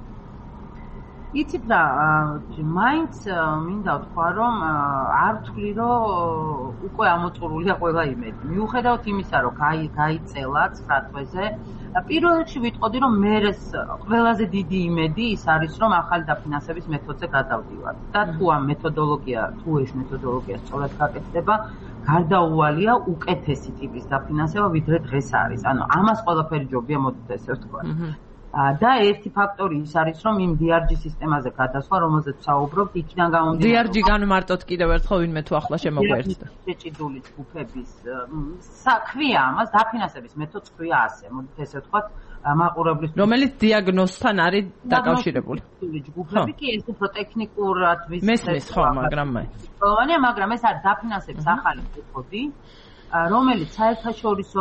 იცით რა, მაინც მინდა ვთქვა, რომ არ ვთვლი, რომ უკვე ამოწურულია ყველა იმედი. მიუხედავად იმისა, რომ გაიწელა ცხრა თვეზე, პირველ რიგში ვიტყოდი, რომ მერეს ყველაზე დიდი იმედი ის არის, რომ ახალი დაფინანსების მეთოდზე გადავდივართ. და თუ ამ მეთოდოლოგია, თუ ეს მეთოდოლოგია სწორად გაკეთდება, გარდაუვალია უკეთესი ტიპის დაფინანსება, ვიდრე დღეს არის. ანუ ამას ყველაფერი ჯობია, მოდით ესე ვთქვა. და ერთი ფაქტორი ის არის, რომ იმ დი არ ჯი სისტემაზე გადასვლა, რომელზეც ვსაუბრობთ, იქიდან გამომდინარე. დი არ ჯი განმარტოთ კიდევ ერთხელ, ვინმე თუ ახლა შემოგვერთდა. შეჭიდული ჯგუფების საქმეა ამას, დაფინანსების მეთოდს ქვია ასე. მოდით ესე ვთქვათ, მაყურებლის რომელიც დიაგნოზთან არის დაკავშირებული. ჯგუფები კი ეს უფრო ტექნიკურად ვიცით. მესმის ხო, მაგრამ მაინც. ხოლმე, მაგრამ ეს არის დაფინანსების ახალი მეთოდი, რომელიც საერთაშორისო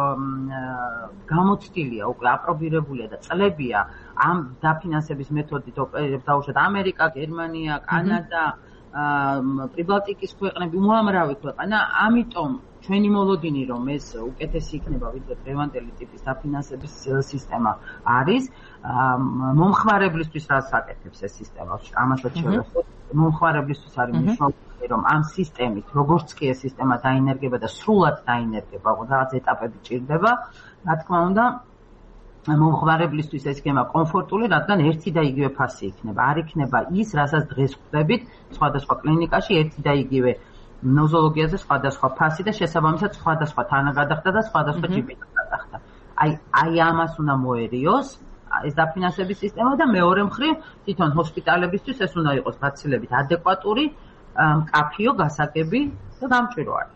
გამოცდილია, უკვე აპრობირებულია და წლებია ამ დაფინანსების მეთოდით ოპერირებს დაუშვათ ამერიკა, გერმანია, კანადა, პრიბალტიკის ქვეყნები, უამრავი ქვეყანა, ამიტომ ჩვენი მოლოდინი რომ ეს უკეთესი იქნება, ვიდრე დღევანდელი ტიპის დაფინანსების სისტემა არის, მომხმარებლისთვის რაც აკეთებს ეს სისტემა, ამასაც შევეხოთ, მომხმარებლისთვის არის მნიშვნელოვანი რომ ამ სისტემით, როგორც კი ეს სისტემა დაინერგება და სრულად დაინერგება, რაღაც ეტაპები ჭირდება, რა თქმა უნდა, მომხმარებლისთვის ეს იქნება კომფორტული, რადგან ერთი და იგივე ფასი იქნება. არ იქნება ის, რასაც დღეს ხვდებით სხვადასხვა კლინიკაში, ერთი და იგივე ნოზოლოგიაზე სხვადასხვა ფასი და შესაბამისად სხვადასხვა თანაგადახდა და სხვადასხვა ჯიბი გადახდა. აი, აი ამას უნდა მოერიოს ეს დაფინანსების სისტემა და მეორე მხრივ თვითონ ჰოსპიტალებისთვის ეს უნდა იყოს გაცილებით ადეკვატური, მკაფიო, გასაგები და გამჭვირვალე.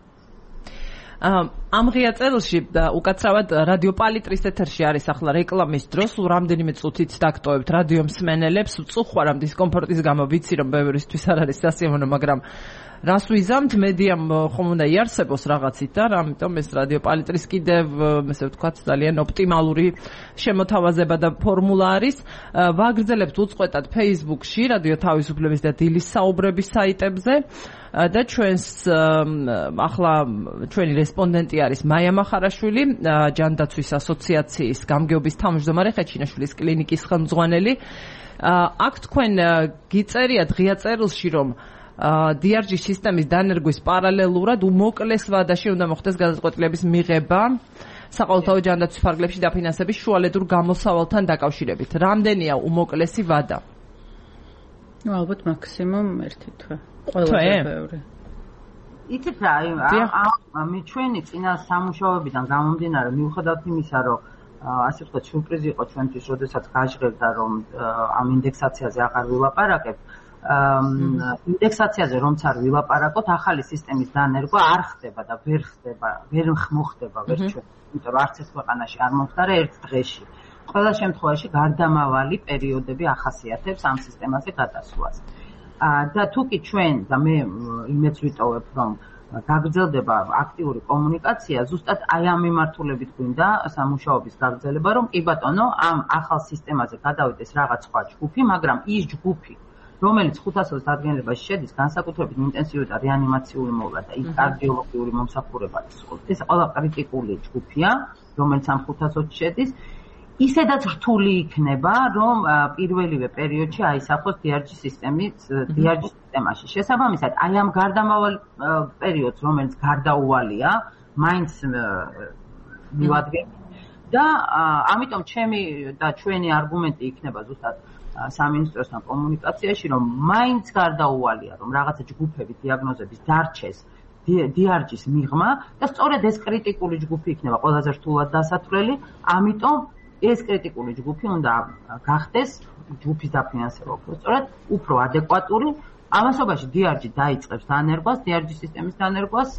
ამ ღია წელში უკაცრავად რადიო პალიტრის ეთერში არის ახლა რეკლამის დრო, სულ რამდენიმე წუთით დაგტოვებთ რადიო მსმენელებს, წუხوار ამ დისკომფორტის გამო ვიცი რომ ბევრისთვის არ არის სასიამოვნო, მაგრამ რას ვიზამთ, მედიამ ხომ უნდა იარსებოს რაღაცით და ამიტომ ეს რადიო პალიტრის კიდევ ესე ვთქვათ ძალიან ოპტიმალური შემოთავაზება და ფორმულა არის. ვაგრძელებთ უწყვეტად Facebook-ში რადიო თავისუფლების და დილის საუბრების საიტებზე და ჩვენს ახლა ჩვენი რესპონდენტი არის მაია მახარაშვილი, ჯანდაცვის ასოციაციის გამგეობის თავმჯდომარე, ხეჩინაშვილის კლინიკის ხელმძღვანელი. აქ თქვენ გიწერიათ ღია წერილში რომ დი არ ჯი სისტემის დანერგვის პარალელურად უმოკლეს ვადაში უნდა მოხდეს გადაწყვეტილების მიღება საყოველთაო ჯანდაცვის ფარგლებში დაფინანსების შუალედურ გამოსავალთან დაკავშირებით. რამდენია უმოკლესი ვადა? ნუ ალბათ მაქსიმუმ ერთი თვე. ყველაზე ბევრი. იცით რა, ამ ჩვენი წინა სამუშაოებიდან გამომდინარე, მიუხედავად იმისა, რომ ასე ვთქვათ, სიურპრიზი იყო ჩვენთვის, როდესაც გაჟღერდა, რომ ამ ინდექსაციაზე აღარ ვილაპარაკებთ. ინდექსაციაზე რომც არ ვილაპარაკოთ, ახალი სისტემის დანერგვა არ ხდება და ვერ ხდება, ვერ მოხდება ვერ ჩვენ, იმიტომ რომ არც ერთ ქვეყანაში არ მომხდარა ერთ დღეში. ყველა შემთხვევაში გარდამავალი პერიოდები ახასიათებს ამ სისტემაზე გადასვლას. და თუ კი ჩვენ და მე იმეც ვიტოვებ, რომ გაგრძელდება აქტიური კომუნიკაცია, ზუსტად აი ამ მიმართულებით გვინდა სამუშაოების გაგრძელება, რომ კი ბატონო, ამ ახალ სისტემაზე გადავიდეს რაღაც სხვა ჯგუფი, მაგრამ ის ჯგუფი რომელიც ხუთასას დადგენილობაში შედის, განსაკუთრებით ინტენსიური და რეანიმაციული მოვლა და ის კარდიოლოგიური მომსახურება, ეს ყველა კრიტიკული ჯგუფია, რომელიც ამ ხუთასში შედის. ისედაც რთული იქნება, რომ პირველივე პერიოდში აისახოს დი არ ჯი სისტემის დი არ ჯი სისტემაში. შესაბამისად, აი ამ გარდამავალ პერიოდს, რომელიც გარდაუვალია, მაინც მივადგენ და ამიტომ ჩემი და ჩვენი არგუმენტი იქნება ზუსტად სამინისტროსთან კომუნიკაციაში, რომ მაინც გარდაუვალია, რომ რაღაცა ჯგუფები დიაგნოზების დარჩეს დი არ ჯის მიღმა და სწორედ ეს კრიტიკული ჯგუფი იქნება ყველაზე რთულად დასათვლელი, ამიტომ ეს კრიტიკული ჯგუფი უნდა გახდეს ჯგუფის დაფინანსება უფრო სწორად, უფრო ადეკვატური. ამასობაში დი არ ჯი დაიწყებს დანერგვას, დი არ ჯი სისტემის დანერგვას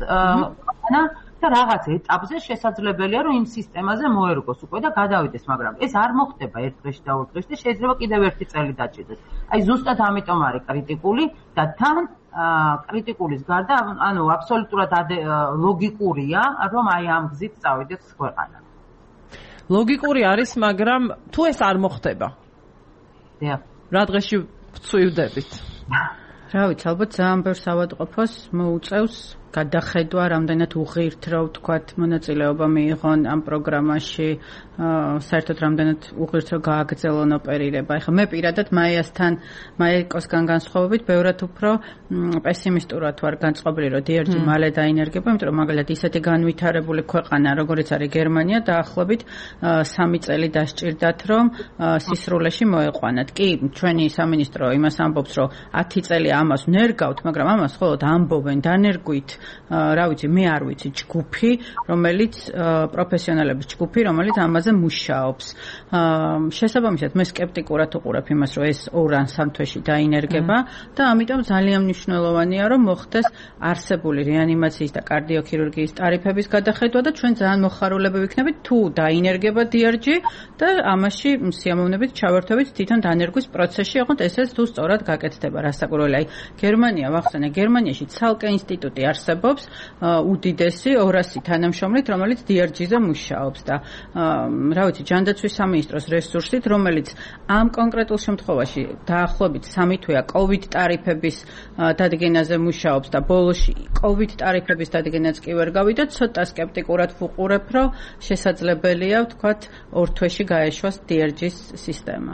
და რაღაც ეტაპზე შესაძლებელია, რომ იმ სისტემაზე მოერგოს უკვე და გადავიდეს, მაგრამ ეს არ მოხდება ერთ დღეში და ორ დღეში და შეიძლება კიდევ ერთი წელი დაჭირდეს. აი ზუსტად ამიტომ არის კრიტიკული და თან კრიტიკულის გარდა, ანუ აბსოლუტურად ლოგიკურია, რომ აი ამ გზით წავიდეს ქვეყანა. ლოგიკური არის, მაგრამ თუ ეს არ მოხდება. დიახ. რა დღეში ვწვივდებით? რა ვიცი, ალბათ ძალიან ბევრ ავადმყოფოს მოუწევს გადახედვა, რამდენად უღირთ, რა ვთქვათ, მონაწილეობა მიიღონ ამ პროგრამაში, საერთოდ რამდენად უღირთ, რომ გააგრძელონ ოპერირება. ეხლა მე პირადად მაიასთან, მაიკოსგან განსხვავებით, ბევრად უფრო პესიმისტურად ვარ განწყობილი, რომ დი არ ჯი მალე დაინერგება, იმიტომ რომ მაგალითად ისეთი განვითარებული ქვეყანა, როგორიც არის გერმანია, დაახლოებით სამი წელი დასჭირდათ, რომ სისრულეში მოეყვანათ. კი, ჩვენი სამინისტრო იმას ამბობს, რომ ათი წელი ამას ნერგავთ, მაგრამ ამას მხოლოდ ამბობენ, დანერგვით. რა ვიცი, მე არ ვიცი ჯგუფი, რომელიც პროფესიონალების ჯგუფი, რომელიც ამაზე მუშაობს. შესაბამისად, მე სკეპტიკურად უყურებ იმას, რომ ეს ორ ან სამ თვეში დაინერგება და ამიტომ ძალიან მნიშვნელოვანია, რომ მოხდეს არსებული რეანიმაციის და კარდიოქირურგიის ტარიფების გადახედვა და ჩვენ ძალიან მოხარულები ვიქნებით, თუ დაინერგება დი არ ჯი და ამაში სიამოვნებით ჩავერთვებით თვითონ დანერგვის პროცესში, ოღონდ ესეც თუ სწორად გაკეთდება, რასაკვირველია. აი, გერმანია, ვახსენე, გერმანიაში ცალკე ინსტიტუტი არსებობს, უდიდესი ორასი თანამშრომლით, რომელიც დი არ ჯიზე მუშაობს და რა ვიცი, ჯანდაცვის სამინისტროს რესურსით, რომელიც ამ კონკრეტულ შემთხვევაში დაახლოებით სამი თვეა კოვიდ ტარიფების დადგენაზე მუშაობს და ბოლოში კოვიდ ტარიფების დადგენაც კი ვერ გავიდა, ცოტა სკეპტიკურად ვუყურებ, რომ შესაძლებელია, ვთქვათ, ორ თვეში გაეშვას დი არ ჯის სისტემა.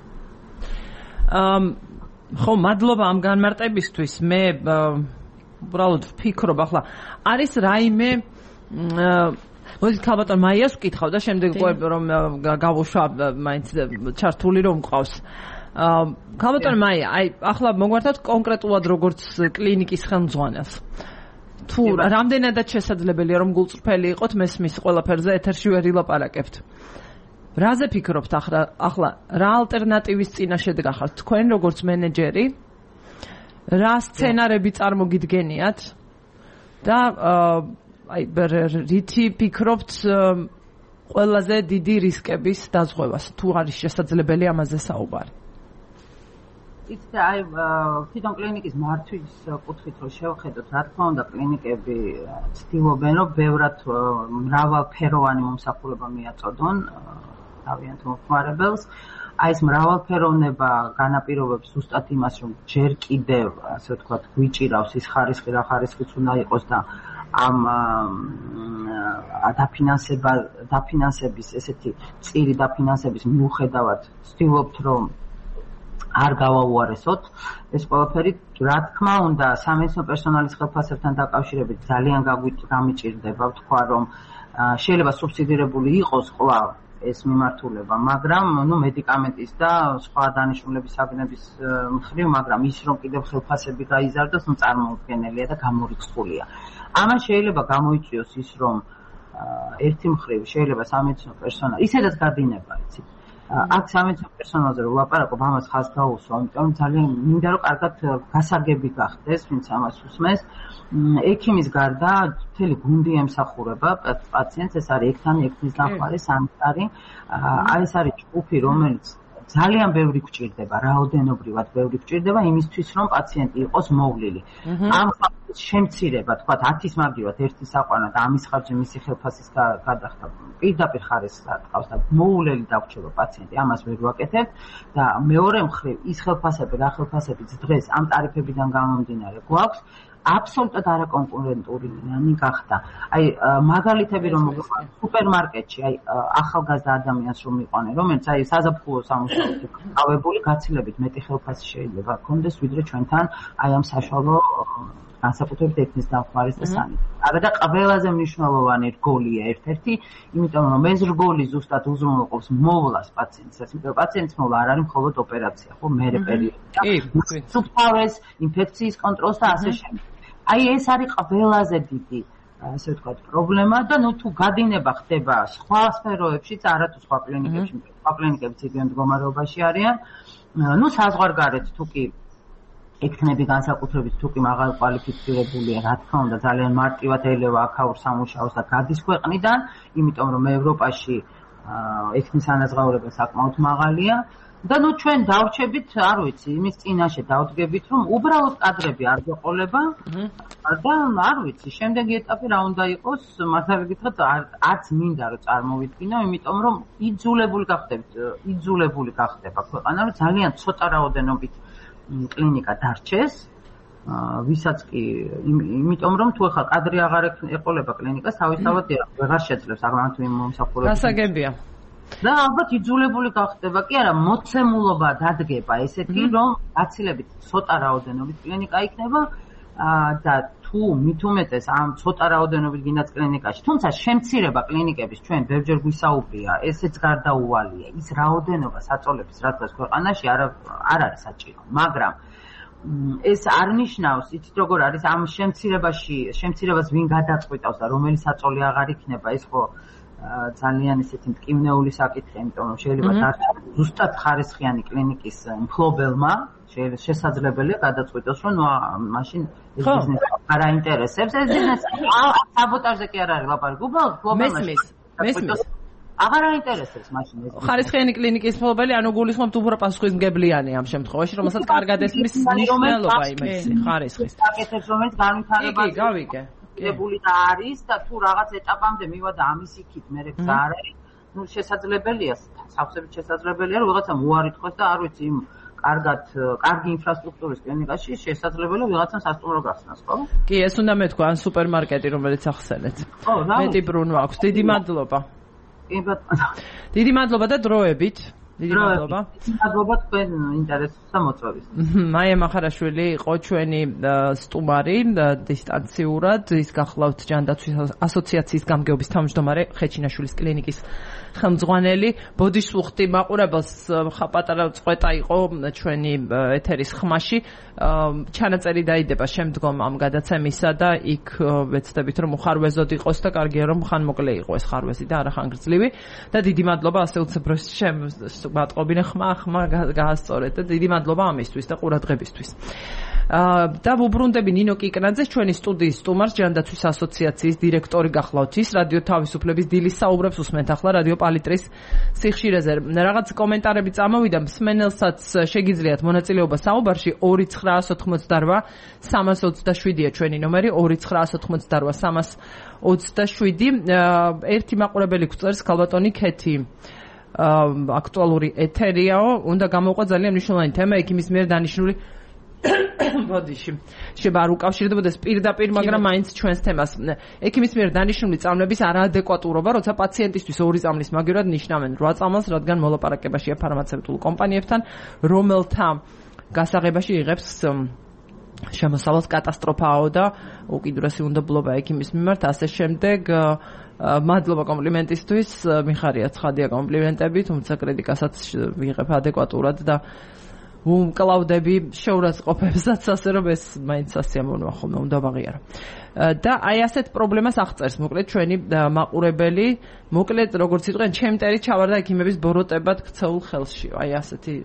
ხო, მადლობა ამ განმარტებისთვის. მე უბრალოდ ვფიქრობ, ახლა არის რაიმე მოდით ქალბატონ მაიას ვკითხავ და შემდეგ რომ გავუშვა მაინც ჩართული რომ მყავს. ქალბატონ მაია, აი ახლა მოგვართათ კონკრეტულად როგორც კლინიკის ხელმძღვანელს. თუ რამდენადაც შესაძლებელია რომ გულწრფელი იყოთ, მესმის ყველაფერზე ეთერში ვერ ილაპარაკებთ. რაზე ფიქრობთ ახლა, ახლა რა ალტერნატივის წინაშე დგახართ თქვენ როგორც მენეჯერი? რა სცენარები წარმოგიდგენიათ და აი რითი ფიქრობთ ყველაზე დიდი რისკების დაზღვევას, თუ არის შესაძლებელი ამაზე საუბარი? იცით, აი თვითონ კლინიკის მართვის კუთხით რო შევხედოთ, რა თქმა უნდა კლინიკები ცდილობენ, რომ ბევრად მრავალფეროვანი მომსახურება მიაწოდონ თავიანთ მომხმარებელს. აი ეს მრავალფეროვნება განაპირობებს ზუსტად იმას, რომ ჯერ კიდევ, ასე ვთქვათ, გვიჭირავს ის ხარისხი, რა ხარისხიც უნდა იყოს და ამ დაფინანსება, დაფინანსების ესეთი წირი დაფინანსების მიუხედავად ვცდილობთ, რომ არ გავაუარესოთ ეს ყველაფერი. რა თქმა უნდა, სამედიცინო პერსონალის ხელფასებთან დაკავშირებით ძალიან გამიჭირდება ვთქვა, რომ შეიძლება სუბსიდირებული იყოს კვლავ ეს მიმართულება, მაგრამ ნუ მედიკამენტის და სხვა დანიშნულების საგნების მხრივ, მაგრამ ის რომ კიდევ ხელფასები გაიზარდოს, ნუ წარმოუდგენელია და გამორიცხულია. ამან შეიძლება გამოიწვიოს ის, რომ ერთი მხრივ შეიძლება სამედიცინო პერსონალი ისედაც გადინება, იცით. აქ სამედიცინო პერსონალზე რომ ვლაპარაკობ, ამას ხაზს გაუსვა, იმიტომ ძალიან მინდა რომ კარგად გასაგები გახდეს, ვინც ამას უსმენს. ექიმის გარდა მთელი გუნდი ემსახურება პაციენტს, ეს არის ექთანი, ექთნის დამხმარე, სანიტარი. აი ეს არის ჯგუფი, რომელიც ძალიან ბევრი გვჭირდება, რაოდენობრივად ბევრი გვჭირდება იმისთვის, რომ პაციენტი იყოს მოვლილი. ამ ხალხის შემცირება, თქვათ, ათის მაგივრად ერთი საყვანა და ამის ხარჯი მისი ხელფასის გადახდა პირდაპირ ხარისხს ატყავს და მოვლელი დაგვრჩება პაციენტი, ამას ვერ ვაკეთებ და მეორე მხრივ ის ხელფასები, რა ხელფასებიც დღეს ამ ტარიფებიდან გამომდინარე გვაქვს, აბსოლუტურად არაკონკურენტული გახდა. აი მაგალითები რომ მოგყვანთ სუპერმარკეტში, აი ახალგაზრდა ადამიანს რომ მიყვანე, რომელიც აი საზაფხულო სამუშაოზე გავებული, გაცილებით მეტი ხელფასი შეიძლება ჰქონდეს, ვიდრე ჩვენთან აი ამ საშუალო განსაკუთრებით ეთნის დახმარის და სანიტარული. არა და ყველაზე მნიშვნელოვანი რგოლია ერთ-ერთი, იმიტომ რომ ეს რგოლი ზუსტად უზრუნველყოფს მოვლას პაციენტს, იმიტომ რომ პაციენტის მოვლა არ არის მხოლოდ ოპერაცია, ხო, მერე პერიოდი. სუფთავეს, ინფექციის კონტროლს და ასე შემდეგ. აი ეს არის ყველაზე დიდი, ასე ვთქვათ, პრობლემა და ნუ თუ გადინება ხდება სხვა სფეროებშიც, არა თუ სხვა კლინიკებში, სხვა კლინიკებიც იგივე მდგომარეობაში არიან, ნუ საზღვარგარეთ თუ კი ექნები განსაკუთრებით თუ კი მაღალ კვალიფიცირებულია, რა თქმა უნდა, ძალიან მარტივად ელევა აქაურ სამუშაოს და გადის ქვეყნიდან, იმიტომ რომ ევროპაში ექნის ანაზღაურება საკმაოდ მაღალია და ნუ ჩვენ დავრჩებით, არ ვიცი, იმის წინაშე დავდგებით, რომ უბრალოდ კადრები არ გვეყოლება და არ ვიცი, შემდეგი ეტაპი რა უნდა იყოს, მასალა გითხრათ, არც მინდა რომ წარმოვიდგინო, იმიტომ რომ იძულებული გახდებით, იძულებული გახდება ქვეყანა, რომ ძალიან ცოტა რაოდენობით კლინიკა დარჩეს, ვისაც კი, იმიტომ რომ თუ ახლა კადრი აღარ ეყოლება კლინიკას, თავისთავად ვეღარ შეძლებს აღმართვი მომსახურებას. გასაგებია. და ალბათ იძულებული გახდება, კი არა, მოცემულობა დადგება ესეთი, რომ გაცილებით ცოტა რაოდენობით კლინიკა იქნება და თუ მით უმეტეს ამ ცოტა რაოდენობით გინდათ კლინიკაში, თუმცა შემცირება კლინიკების ჩვენ ბევრჯერ გვისაუბრია, ესეც გარდაუვალია, ის რაოდენობა საწოლების რაც დღეს ქვეყანაში არ არ არის საჭირო, მაგრამ ეს არ ნიშნავს, იცით როგორ არის ამ შემცირებაში, შემცირებას ვინ გადაწყვეტავს და რომელი საწოლი აღარ იქნება, ეს ხო ძალიან ისეთი მტკივნეული საკითხი, იმიტომ რომ შეიძლება დარჩეს ზუსტად ხარისხიანი კლინიკის მფლობელმა, შესაძლებელია გადაწყვეტოს, რომ მაშინ ეს ბიზნესი არ აინტერესებს, ეს ბიზნესი საბოტაჟზე კი არ არის ლაპარაკი, უბრალოდ მფლობელმა მესმის. აღარ აინტერესებს მაშინ ეს. ხარისხიანი კლინიკის მფლობელი, ანუ გულისხმობთ უფრო პასუხისმგებლიანი ამ შემთხვევაში, რომელსაც კარგად ესმის მნიშვნელობა იმისი, ხარისხის. საკეთებს, რომელიც განვითარებაში კი, გავიგე. ებული და არის და თუ რაღაც ეტაპამდე მივა და ამის იქით მე რეკ არ არის, ну შესაძლებელია, სავსებით შესაძლებელია, რომ ვიღაცამ უარი თქვას და არ ვიცი, იმ კარგად, კარგი ინფრასტრუქტურის კლინიკაში შესაძლებელია ვიღაცამ სასტუმრო გახსნას, ხო? კი, ეს უნდა მეთქვა, ან სუპერმარკეტი, რომელიც ახსენეთ. ხო, რა? მეტი ბრუნვა აქვს. დიდი მადლობა. კი ბატონო. დიდი მადლობა და დროებით. დიდი მადლობა. მადლობა თქვენ ინტერესს და მოწვევისთვის. მაია მახარაშვილი იყო ჩვენი სტუმარი დისტანციურად, ის გახლავთ ჯანდაცვის ასოციაციის გამგეობის თავმჯდომარე, ხეჩინაშვილის კლინიკის ხელმძღვანელი. ბოდიშს ვუხდი მაყურებელს, პატარა წყვეტა იყო ჩვენი ეთერის ხმაში. ჩანაწერი დაიდება შემდგომ ამ გადაცემისა და იქ ვეცდებით რომ უხარვეზოდ იყოს და კარგია რომ ხანმოკლე იყო ეს ხარვეზი და არა ხანგრძლივი და დიდი მადლობა ასე უცებრო მატყობინე ხმა ხმა გაასწორეთ და დიდი მადლობა ამისთვის და ყურადღებისთვის. და ვუბრუნდები ნინო კიკნაძეს, ჩვენი სტუდიის სტუმარს, ჯანდაცვის ასოციაციის დირექტორი გახლავთ ის, რადიო თავისუფლების დილის საუბრებს უსმენთ ახლა რადიო პალიტრის სიხშირეზე. რაღაც კომენტარები წამოვიდა, მსმენელსაც შეგიძლიათ მონაწილეობა საუბარში ორი ცხრაასი ოთხმოცდარვა სამას ოცდაშვიდია ჩვენი ნომერი ორი ცხრაასი ოთხმოცდარვა სამას ოცდაშვიდი. ერთი მაყურებელი გვწერს, ქალბატონი ქეთი აქტუალური ეთერიაო, უნდა გამოვყვა ძალიან მნიშვნელოვანი თემა, ექიმის მიერ დანიშნული ბოდიში. შეიძლება არ უკავშირდებოდეს პირდაპირ, მაგრამ მაინც ჩვენს თემას. ექიმის მიერ დანიშნული წამლების არაადეკვატურობა, როცა პაციენტისთვის ორი წამლის მაგივრად ნიშნავენ რვა წამლს, რადგან მოლაპარაკებაშია ფარმაცევტულ კომპანიებთან, რომელთა გასაღებაში იღებს შემოსავალს კატასტროფაო და უკიდურესი უნდობლობა ექიმის მიმართ, ასე შემდეგ. მადლობა კომპლიმენტისთვის, მიხარია ცხადია კომპლიმენტები, თუმცა კრიტიკასაც ვიღებ ადეკვატურად და უმკლავდები შეურაცხყოფებსაც, ასე რომ ეს მაინც სასიამოვნოა ხოლმე, უნდა ვაღიარო. და აი ასეთ პრობლემას აღწერს მოკლედ ჩვენი მაყურებელი, მოკლედ როგორც იტყვიან, ჩემტერი ჩავარდა ექიმების ბოროტებად ქცეულ ხელში. აი ასეთი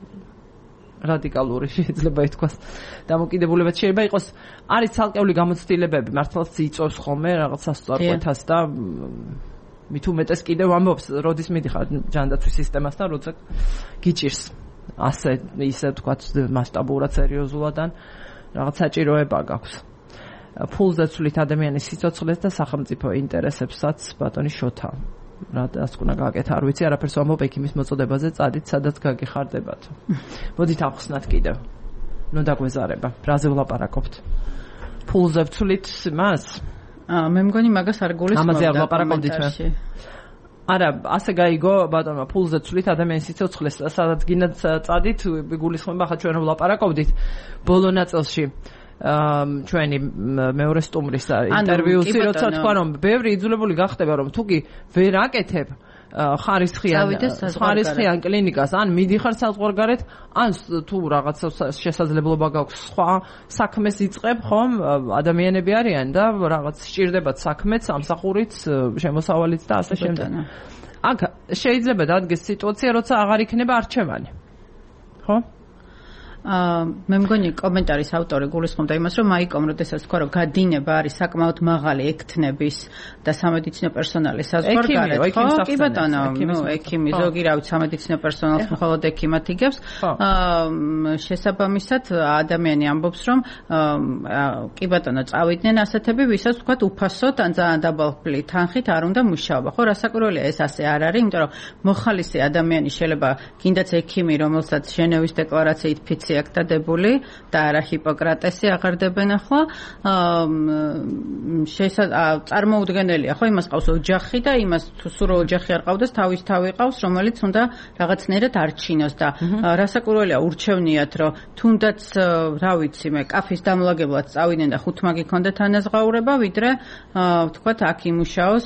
რადიკალური შეიძლება ითქვას დამოკიდებულებაც შეიძლება იყოს. არის ცალკეული გამოცდილებები, მართლაც იწვევს ხოლმე რაღაც სასწორკვეთას და მით უმეტეს კიდევ ამბობს, როდის მიდიხარ ჯანდაცვის სისტემასთან, როცა გიჭირს ასე ისე ვთქვათ მასშტაბურად, სერიოზულად ან რაღაც საჭიროება გაქვს. ფულზე ცვლით ადამიანის სიცოცხლეს და სახელმწიფო ინტერესებსაც ბატონი შოთა. რადაც უნდა გააკეთა, არ ვიცი, არაფერს ვამბობ ექიმის მოწოდებაზე, წადით, სადაც გაგიხარდებათ. მოდით ახსნათ კიდევ. ნუ დაგვეზარება. რაზე ვლაპარაკობთ? ფულზე ვცვლით მას? აა მე მგონი მაგას არ გულისხმობ. ამაზე არ ვლაპარაკობდით მე. არა, ასე გაიგო ბატონო, ფულზე ვცვლით ადამიანის სიცოცხლეს, სადაც გინდათ წადით, გულისხმობა ხა ჩვენ ლაპარაკობდით ბოლო ნაწილში. ჩვენი მეორე სტუმრის ინტერვიუში როცა თქვა რომ ბევრი იძულებული გახდება რომ თუ კი ვერ აკეთებ ხარისხიან ხარისხიან კლინიკას ან მიდიხარ საზღვარგარეთ ან თუ რაღაც შესაძლებლობა გაქვს სხვა საქმეს იწყებ ხომ ადამიანები არიან და რაღაც სჭირდებათ საქმეც სამსახურით შემოსავალიც და ასე შემდეგ აქ შეიძლება დადგეს სიტუაცია როცა აღარ იქნება არჩევანი ხო აა მე მგონი კომენტარის ავტორი გულისხმობდა იმას, რომ მაიკომ როდესაც თქვა, რომ გადინება არის საკმაოდ მაღალი ექთნების და სამედიცინო პერსონალის საზღვარგარეთ, ხო? კი ბატონო, ნუ ექიმი ზოგი რავი სამედიცინო პერსონალს მხოლოდ ექიმად იგებს. აა შესაბამისად ადამიანი ამბობს, რომ კი ბატონო, წავიდნენ ასეთები, ვისაც თქვა უფასოდ ან ძალიან დაბალი თანხით არ უნდა მუშაობა. ხო, რასაკვირველია ეს ასე არ არის, იმიტომ რომ მოხალისე ადამიანი შეიძლება კიდაც ექიმი, რომელსაც ჟენევის დეკლარაციით ფიცი აქ დადებული და არა ჰიპოკრატესი აღარდებენ ახლა წარმოუდგენელია ხო იმას ყავს ოჯახი და იმას თუ სულ ოჯახი არ ყავდეს თავის თავი ყავს რომელიც უნდა რაღაცნაირად არჩინოს და რასაკვირველია ურჩევნიათ რომ თუნდაც რა ვიცი მე კაფის დამლაგებლად წავიდნენ და ხუთ მაგი ქონდეთ ანაზღაურება ვიდრე ვთქვათ აქ იმუშაოს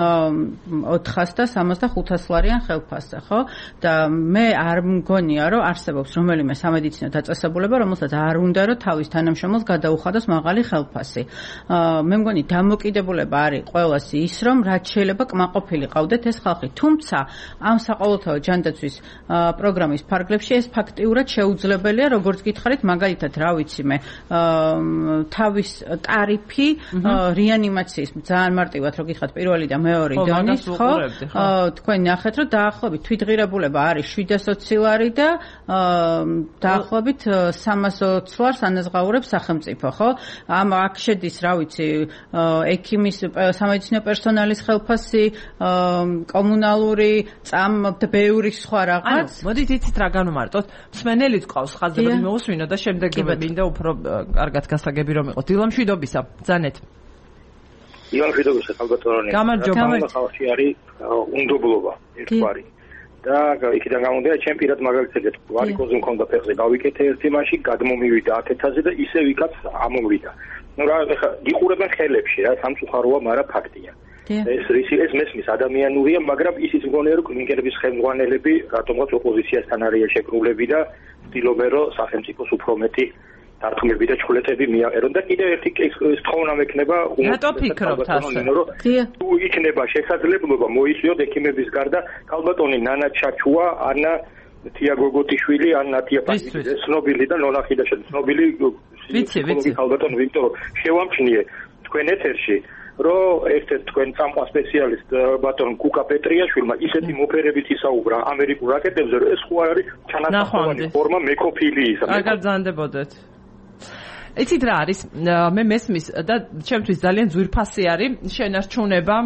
ოთხას და სამას და ხუთას ლარიან ხელფასზე ხო და მე არ მგონია რომ არსებობს რომელიმე სამედიცინო დაწესებულება, რომელსაც არ უნდა რომ თავის თანამშრომელს გადაუხადოს მაღალი ხელფასი. მე მგონი დამოკიდებულება არის ყველას ის, რომ რაც შეიძლება კმაყოფილი ყავდეთ ეს ხალხი. თუმცა ამ საყოველთაო ჯანდაცვის პროგრამის ფარგლებში ეს ფაქტიურად შეუძლებელია, როგორც გითხარით, მაგალითად, რა ვიცი მე, თავის ტარიფი რეანიმაციის ძალიან მარტივად რო გიხართ პირველი და მეორე დონის, ხო? თქვენ ნახეთ, რომ დაახლოებით თვითღირებულება არის შვიდასოცი ლარი და დაახლოებით სამას ოცი ლარს ანაზღაურებს სახელმწიფო, ხო? ამ აქ შედის, რა ვიცი, ექიმის სამედიცინო პერსონალის ხელფასი, კომუნალური წამ და ბევრი სხვა რაღაც. ანუ, მოდით იცით რა განვმარტოთ? მსმენელიც ყავს ხაზები მოусმინო და შემდეგ მინდა უფრო კარგად გასაგები რომ იყოს. დილა მშვიდობისა, ბრძანეთ. დილა მშვიდობისა, ხალბატონი. გამარჯობა. ხალხი არის უნდობლობა, ერთგვარი. და იქიდან გამომდინარე ჩემ პირად მაგალითად ვარიკოზი მქონდა ფეხზე გავიკეთე ერთი მაშინ გადმომივიდა ათეთაზე და ისე ვიკაც ამოვიდა. ნუ რა ხა გიყურებენ ხელებში რა სამწუხაროა, მაგრამ ფაქტია. ეს ეს მესმის ადამიანურია, მაგრამ ისიც მგონია რომ კლინიკების ხელმძღვანელები რატომღაც ოპოზიციასთან არიან შეკრულები და ცდილობენ რომ სახელმწიფოს უფრო მეტი დარქმები და ჩხლეტები მიაყერონ და კიდევ ერთი სწხოვნა მექნება რატო ფიქრობთ ასე? თუ იქნება შესაძლებლობა მოიწვიოთ ექიმების გარდა ქალბატონი ნანა ჩაჩუა, ანა თიაგოგოტიშვილი, ან ნატია პანიძე, ცნობილი და ნოლახიდაშა ცნობილი ვიცი ვიცი ქალბატონი, იმიტომ რომ შევამჩნიე თქვენ ეთერში რომ ერთ-ერთ თქვენ წამყვა სპეციალისტ ბატონ კუკა პეტრიაშვილმა ისეთი მოფერებით ისაუბრა ამერიკულ რაკეტებზე, რომ ეს ხო არის ჩანასახოვანი ფორმა მეკოფილიისა. არ გაგზანდებოდეთ. იცით რა არის? მე მესმის და ჩემთვის ძალიან ძვირფასი არის შენარჩუნება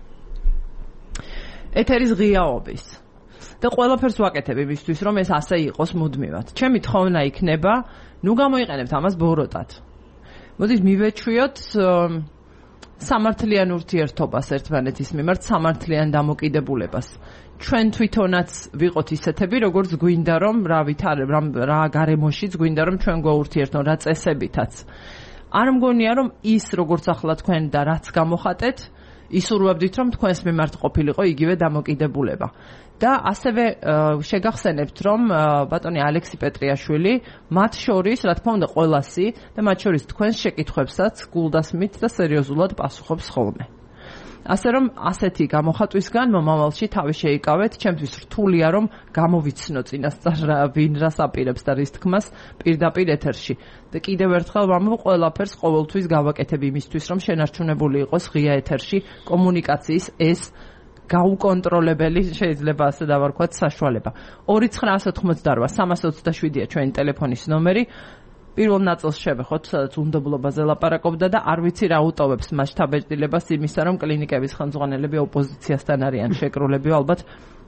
ეთერის ღიაობის. და ყველაფერს ვაკეთებ იმისთვის, რომ ეს ასე იყოს მუდმივად. ჩემი თხოვნა იქნება, ნუ გამოიყენებთ ამას ბოროტად. მოდით მივეჩვიოთ სამართლიან ურთიერთობას ერთმანეთის მიმართ, სამართლიან დამოკიდებულებას. ჩვენ თვითონაც ვიყოთ ისეთები, როგორც გვინდა რომ რა ვითარებ, რა გარემოშიც გვინდა რომ ჩვენ გვაურთიერთონ რა წესებითაც. არ მგონია რომ ის როგორც ახლა თქვენ და რაც გამოხატეთ, ისურვებდით რომ თქვენს მიმართ ყოფილიყო იგივე დამოკიდებულება. და ასევე შეგახსენებთ რომ ბატონი ალექსი პეტრიაშვილი მათ შორის რა თქმა უნდა ყველასი და მათ შორის თქვენს შეკითხვებსაც გულდასმით და სერიოზულად პასუხობს ხოლმე. ასე რომ ასეთი გამოხატვისგან მომავალში თავი შეიკავეთ, ჩემთვის რთულია რომ გამოვიცნო წინასწარ ვინ რას აპირებს და რის თქმას პირდაპირ ეთერში. და კიდევ ერთხელ ვამბობ, ყველაფერს ყოველთვის გავაკეთებ იმისთვის, რომ შენარჩუნებული იყოს ღია ეთერში კომუნიკაციის ეს გაუკონტროლებელი შეიძლება ასე დავარქვათ საშუალება. ორი ცხრა ათი ოცდაოთხ სამას ოცდაშვიდია ჩვენი ტელეფონის ნომერი. პირველ ნაწილს შევეხოთ, სადაც უნდობლობაზე ლაპარაკობდა და არ ვიცი რა უტოვებს მასშტაბეჭდილებას იმისა, რომ კლინიკების ხელმძღვანელები ოპოზიციასთან არიან შეკრულები, ალბათ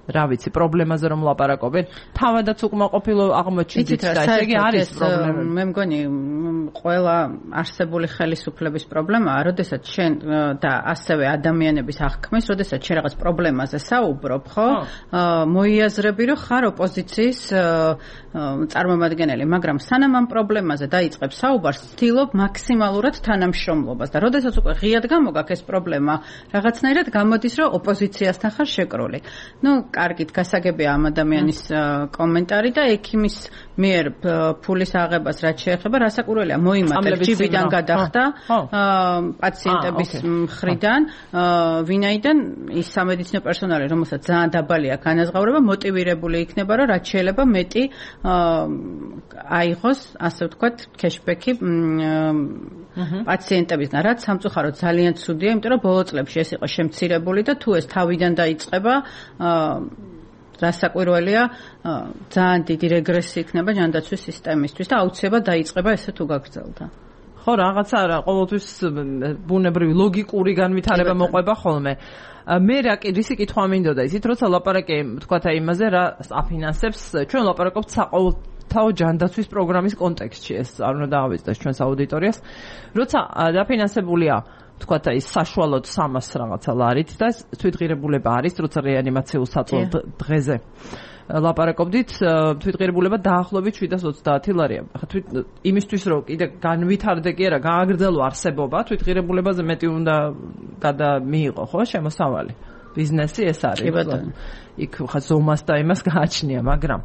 რა ვიცი, პრობლემაზე რომ ლაპარაკობენ, თავადაც უკმაყოფილო აღმოჩნდით და ესე იგი არის პრობლემა. მე მგონი ყველა არსებული ხელისუფლების პრობლემაა, როდესაც შენ და ასევე ადამიანების აღქმის, როდესაც შენ რაღაც პრობლემაზე საუბრობ, ხო? მოიაზრები, რომ ხარ ოპოზიციის წარმომადგენელი, მაგრამ სანამ ამ პრობლემაზე დაიწყებ საუბარს, ცდილობ მაქსიმალურად თანამშრომლობას და როდესაც უკვე ღიად გამოგაქ ეს პრობლემა, რაღაცნაირად გამოდის, რომ ოპოზიციასთან ხარ შეკრული. ნუ კარგით, გასაგებია ამ ადამიანის კომენტარი და ექიმის მიერ ფულის აღებას რაც შეეხება, რასაკვირველია, მოიმატებს ჯიბიდან გადახდა პაციენტების მხრიდან, ვინაიდან ის სამედიცინო პერსონალი, რომელსაც ძალიან დაბალია განაზღაურება, მოტივირებული იქნება, რომ რაც შეიძლება მეტი აიღოს, ასე ვთქვათ, cashback-ი პაციენტებისგან, რაც სამწუხაროდ ძალიან ცუდია, იმიტომ რომ ბოლო წლებში ეს იყო შემცირებული და თუ ეს თავიდან დაიწყება, რასაკვირველია, ძალიან დიდი რეგრესი იქნება ჯანდაცვის სისტემისთვის და აუცილებლად დაიწყება ესე თუ გაგრძელდა. ხო, რაღაცა რა, ყოველთვის ბუნებრივი ლოგიკური განვითარება მოყვება ხოლმე. მე რა კი რისი კითხვა მინდოდა ისიც, როცა ლაპარაკი თქვათ აი იმაზე რა აფინანსებს, ჩვენ ლაპარაკობთ საყოველთაო ჯანდაცვის პროგრამის კონტექსტში, ეს არ უნდა დაავიწყდეს ჩვენს აუდიტორიას, როცა დაფინანსებულია თქვათ აი საშუალოდ სამას რაღაცა ლარით და თვითღირებულება არის, როცა რეანიმაციულ საწოლ დღეზე ლაპარაკობდით, თვითღირებულება დაახლოებით შვიდას ოცდაათი ლარია. ხა თვით იმისთვის რომ კიდე განვითარდე კი არა, გააგრძელო არსებობა, თვითღირებულებაზე მეტი უნდა გადამიიღო, ხო, შემოსავალი. ბიზნესი ეს არის. იქ ხა ზომას და იმას გააჩნია, მაგრამ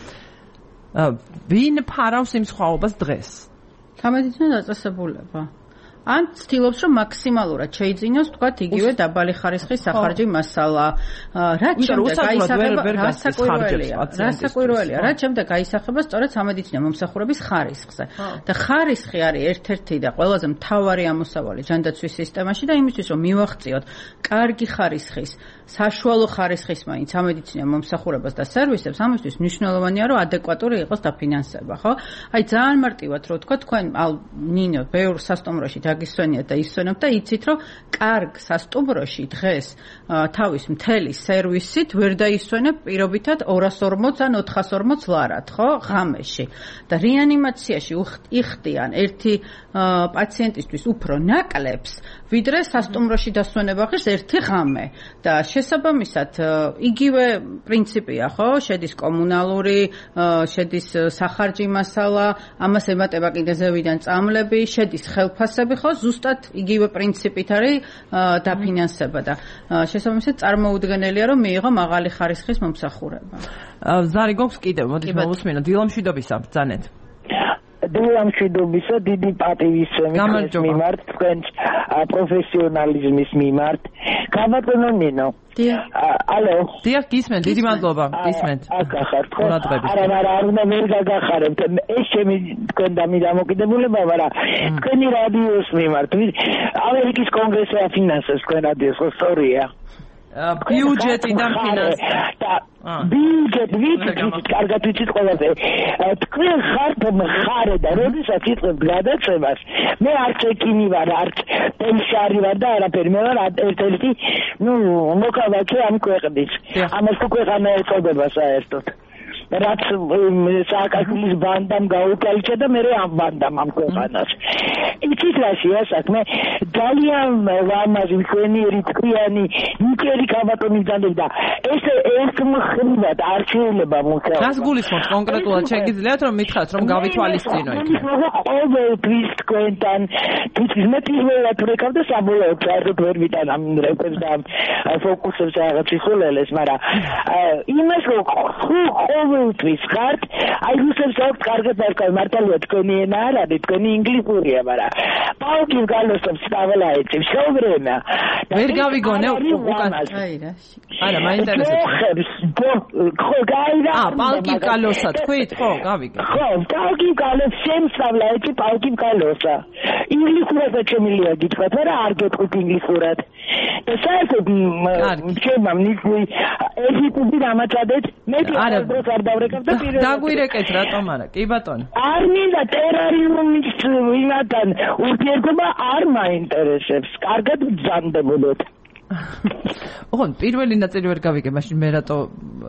ვინ ფარავს იმ სხვაობას დღეს? სამედიცინო დაწესებულება. ან ცდილობს რომ მაქსიმალურად შეიძინოს თქვათ იგივე დაბალი ხარისხის სახარჯი მასალა. რაც შემდეგ გაისახება რასაკვირველია. რასაკვირველია, რაც შემდეგ გაისახება სწორედ სამედიცინო მომსახურების ხარისხზე. და ხარისხი არის ერთ-ერთი და ყველაზე მთავარი ამოსავალი ჯანდაცვის სისტემაში და იმისთვის რომ მივაღწიოთ კარგი ხარისხის, საშუალო ხარისხის მაინც სამედიცინო მომსახურებას და სერვისებს, ამისთვის მნიშვნელოვანია რომ ადეკვატური იყოს დაფინანსება, ხო? აი ძალიან მარტივად რო თქვა თქვენ ნინო ბევრ სასტუმროში გისვენიათ და ისვენებთ და იცით რომ კარგ სასტუმროში დღეს თავის მთელი სერვისით ვერ დაისვენებ პირობითად ორას ორმოც ან ოთხას ორმოც ლარად, ხო, ღამეში. და რეანიმაციაში იხდიან ერთი პაციენტისთვის უფრო ნაკლებს, ვიდრე სასტუმროში დასვენება ღირს ერთი ღამე. და შესაბამისად იგივე პრინციპია, ხო, შედის კომუნალური, შედის სახარჯი მასალა, ამას ემატება კიდე ზევიდან წამლები, შედის ხელფასები, ხო, ზუსტად იგივე პრინციპით არის დაფინანსება და შესაბამისად წარმოუდგენელია რომ მიიღო მაღალი ხარისხის მომსახურება. ზარი გვაქვს კიდევ, მოდით მოვუსმინოთ დილამშვიდობისა, ბრძანეთ. დილამშვიდობისა, დიდი პატივისცემის მიმართ, თქვენს პროფესიონალიზმის მიმართ. გაბატონო ნინო. ალო. დიახ, გისმენთ, დიდი მადლობა, გისმენთ. აკახართ, ხო? ყურადღებით. არა, არა, არ უნდა ვერ გაგახარებთ. ეს ჩემი თქვენ და მე დამოკიდებულება, მაგრამ თქვენი რადიოს მიმართ. ამერიკის კონგრესი აფინანსებს თქვენ რადიოს, ხო, სწორია? ბიუჯეტიდან ფინანსდება. ბიუჯეტი ვიცით, კარგად ვიცით ყველაზე. თქვენ ხართ მხარე და როდესაც იწყებთ გადაცემას, მე არც ეკინი ვარ, არც პენსიარი ვარ და არაფერი, მე ვარ ერთ-ერთი, ნუ, მოქალაქე ამ ქვეყნის. ამას თუ ქვეყანა ეწოდება საერთოდ. რაც სააკაშვილის ბანდამ გაუკალიჩა და მე ამ ბანდამ ამ ქვეყანას. იცით რაშია საქმე? ძალიან ლამაზი, მშვენიერი, ტყვიანი, ნიკერი ქაბატონის განდები და ეს ერთ მხრივად არ შეიძლება მოხდეს. რას გულისხმობთ კონკრეტულად? შეგიძლიათ რომ მითხრათ რომ გავითვალისწინო იქ? ყოველთვის თქვენთან თითქმის მე პირველად ვეკავ და საბოლოოდ საერთოდ ვერ ვიტან ამ რეკვეს და ფოკუსებს რაღაც იხულელეს, მაგრამ იმას რომ ყოველთვის ხართ, აი რუსებს აქვს კარგად არქავ, მართალია თქვენი ენა არ არის, თქვენი ინგლისურია, მაგრამ პაუკი გალოსებს სტაველაიცი, всё время. ვერ გავიგონე უკან. აი რა. არა, მაინტერესებს. ხო, გაიგე. აა, პაუკი გალოსა, თქვით, ხო, გავიგე. ხო, პაუკი გალოს შემსავლაიცი, პაუკი გალოსა. ინგლისურად შემილია გითხრათ, მაგრამ არ გეტყვით ინგლისურად. და საერთოდ ჩემმა მისული ეჟიპტი დამაწადეთ, მე დროს არ დავრეკავ და პირველად დაგვირეკეთ რატომ არა? კი ბატონო. არ მინდა ტერარიუმის ვინათან ურთიერთობა არ მაინტერესებს. კარგად ბრძანდებოდეთ. ოღონდ პირველი ნაწილი ვერ გავიგე, მაშინ მე რატო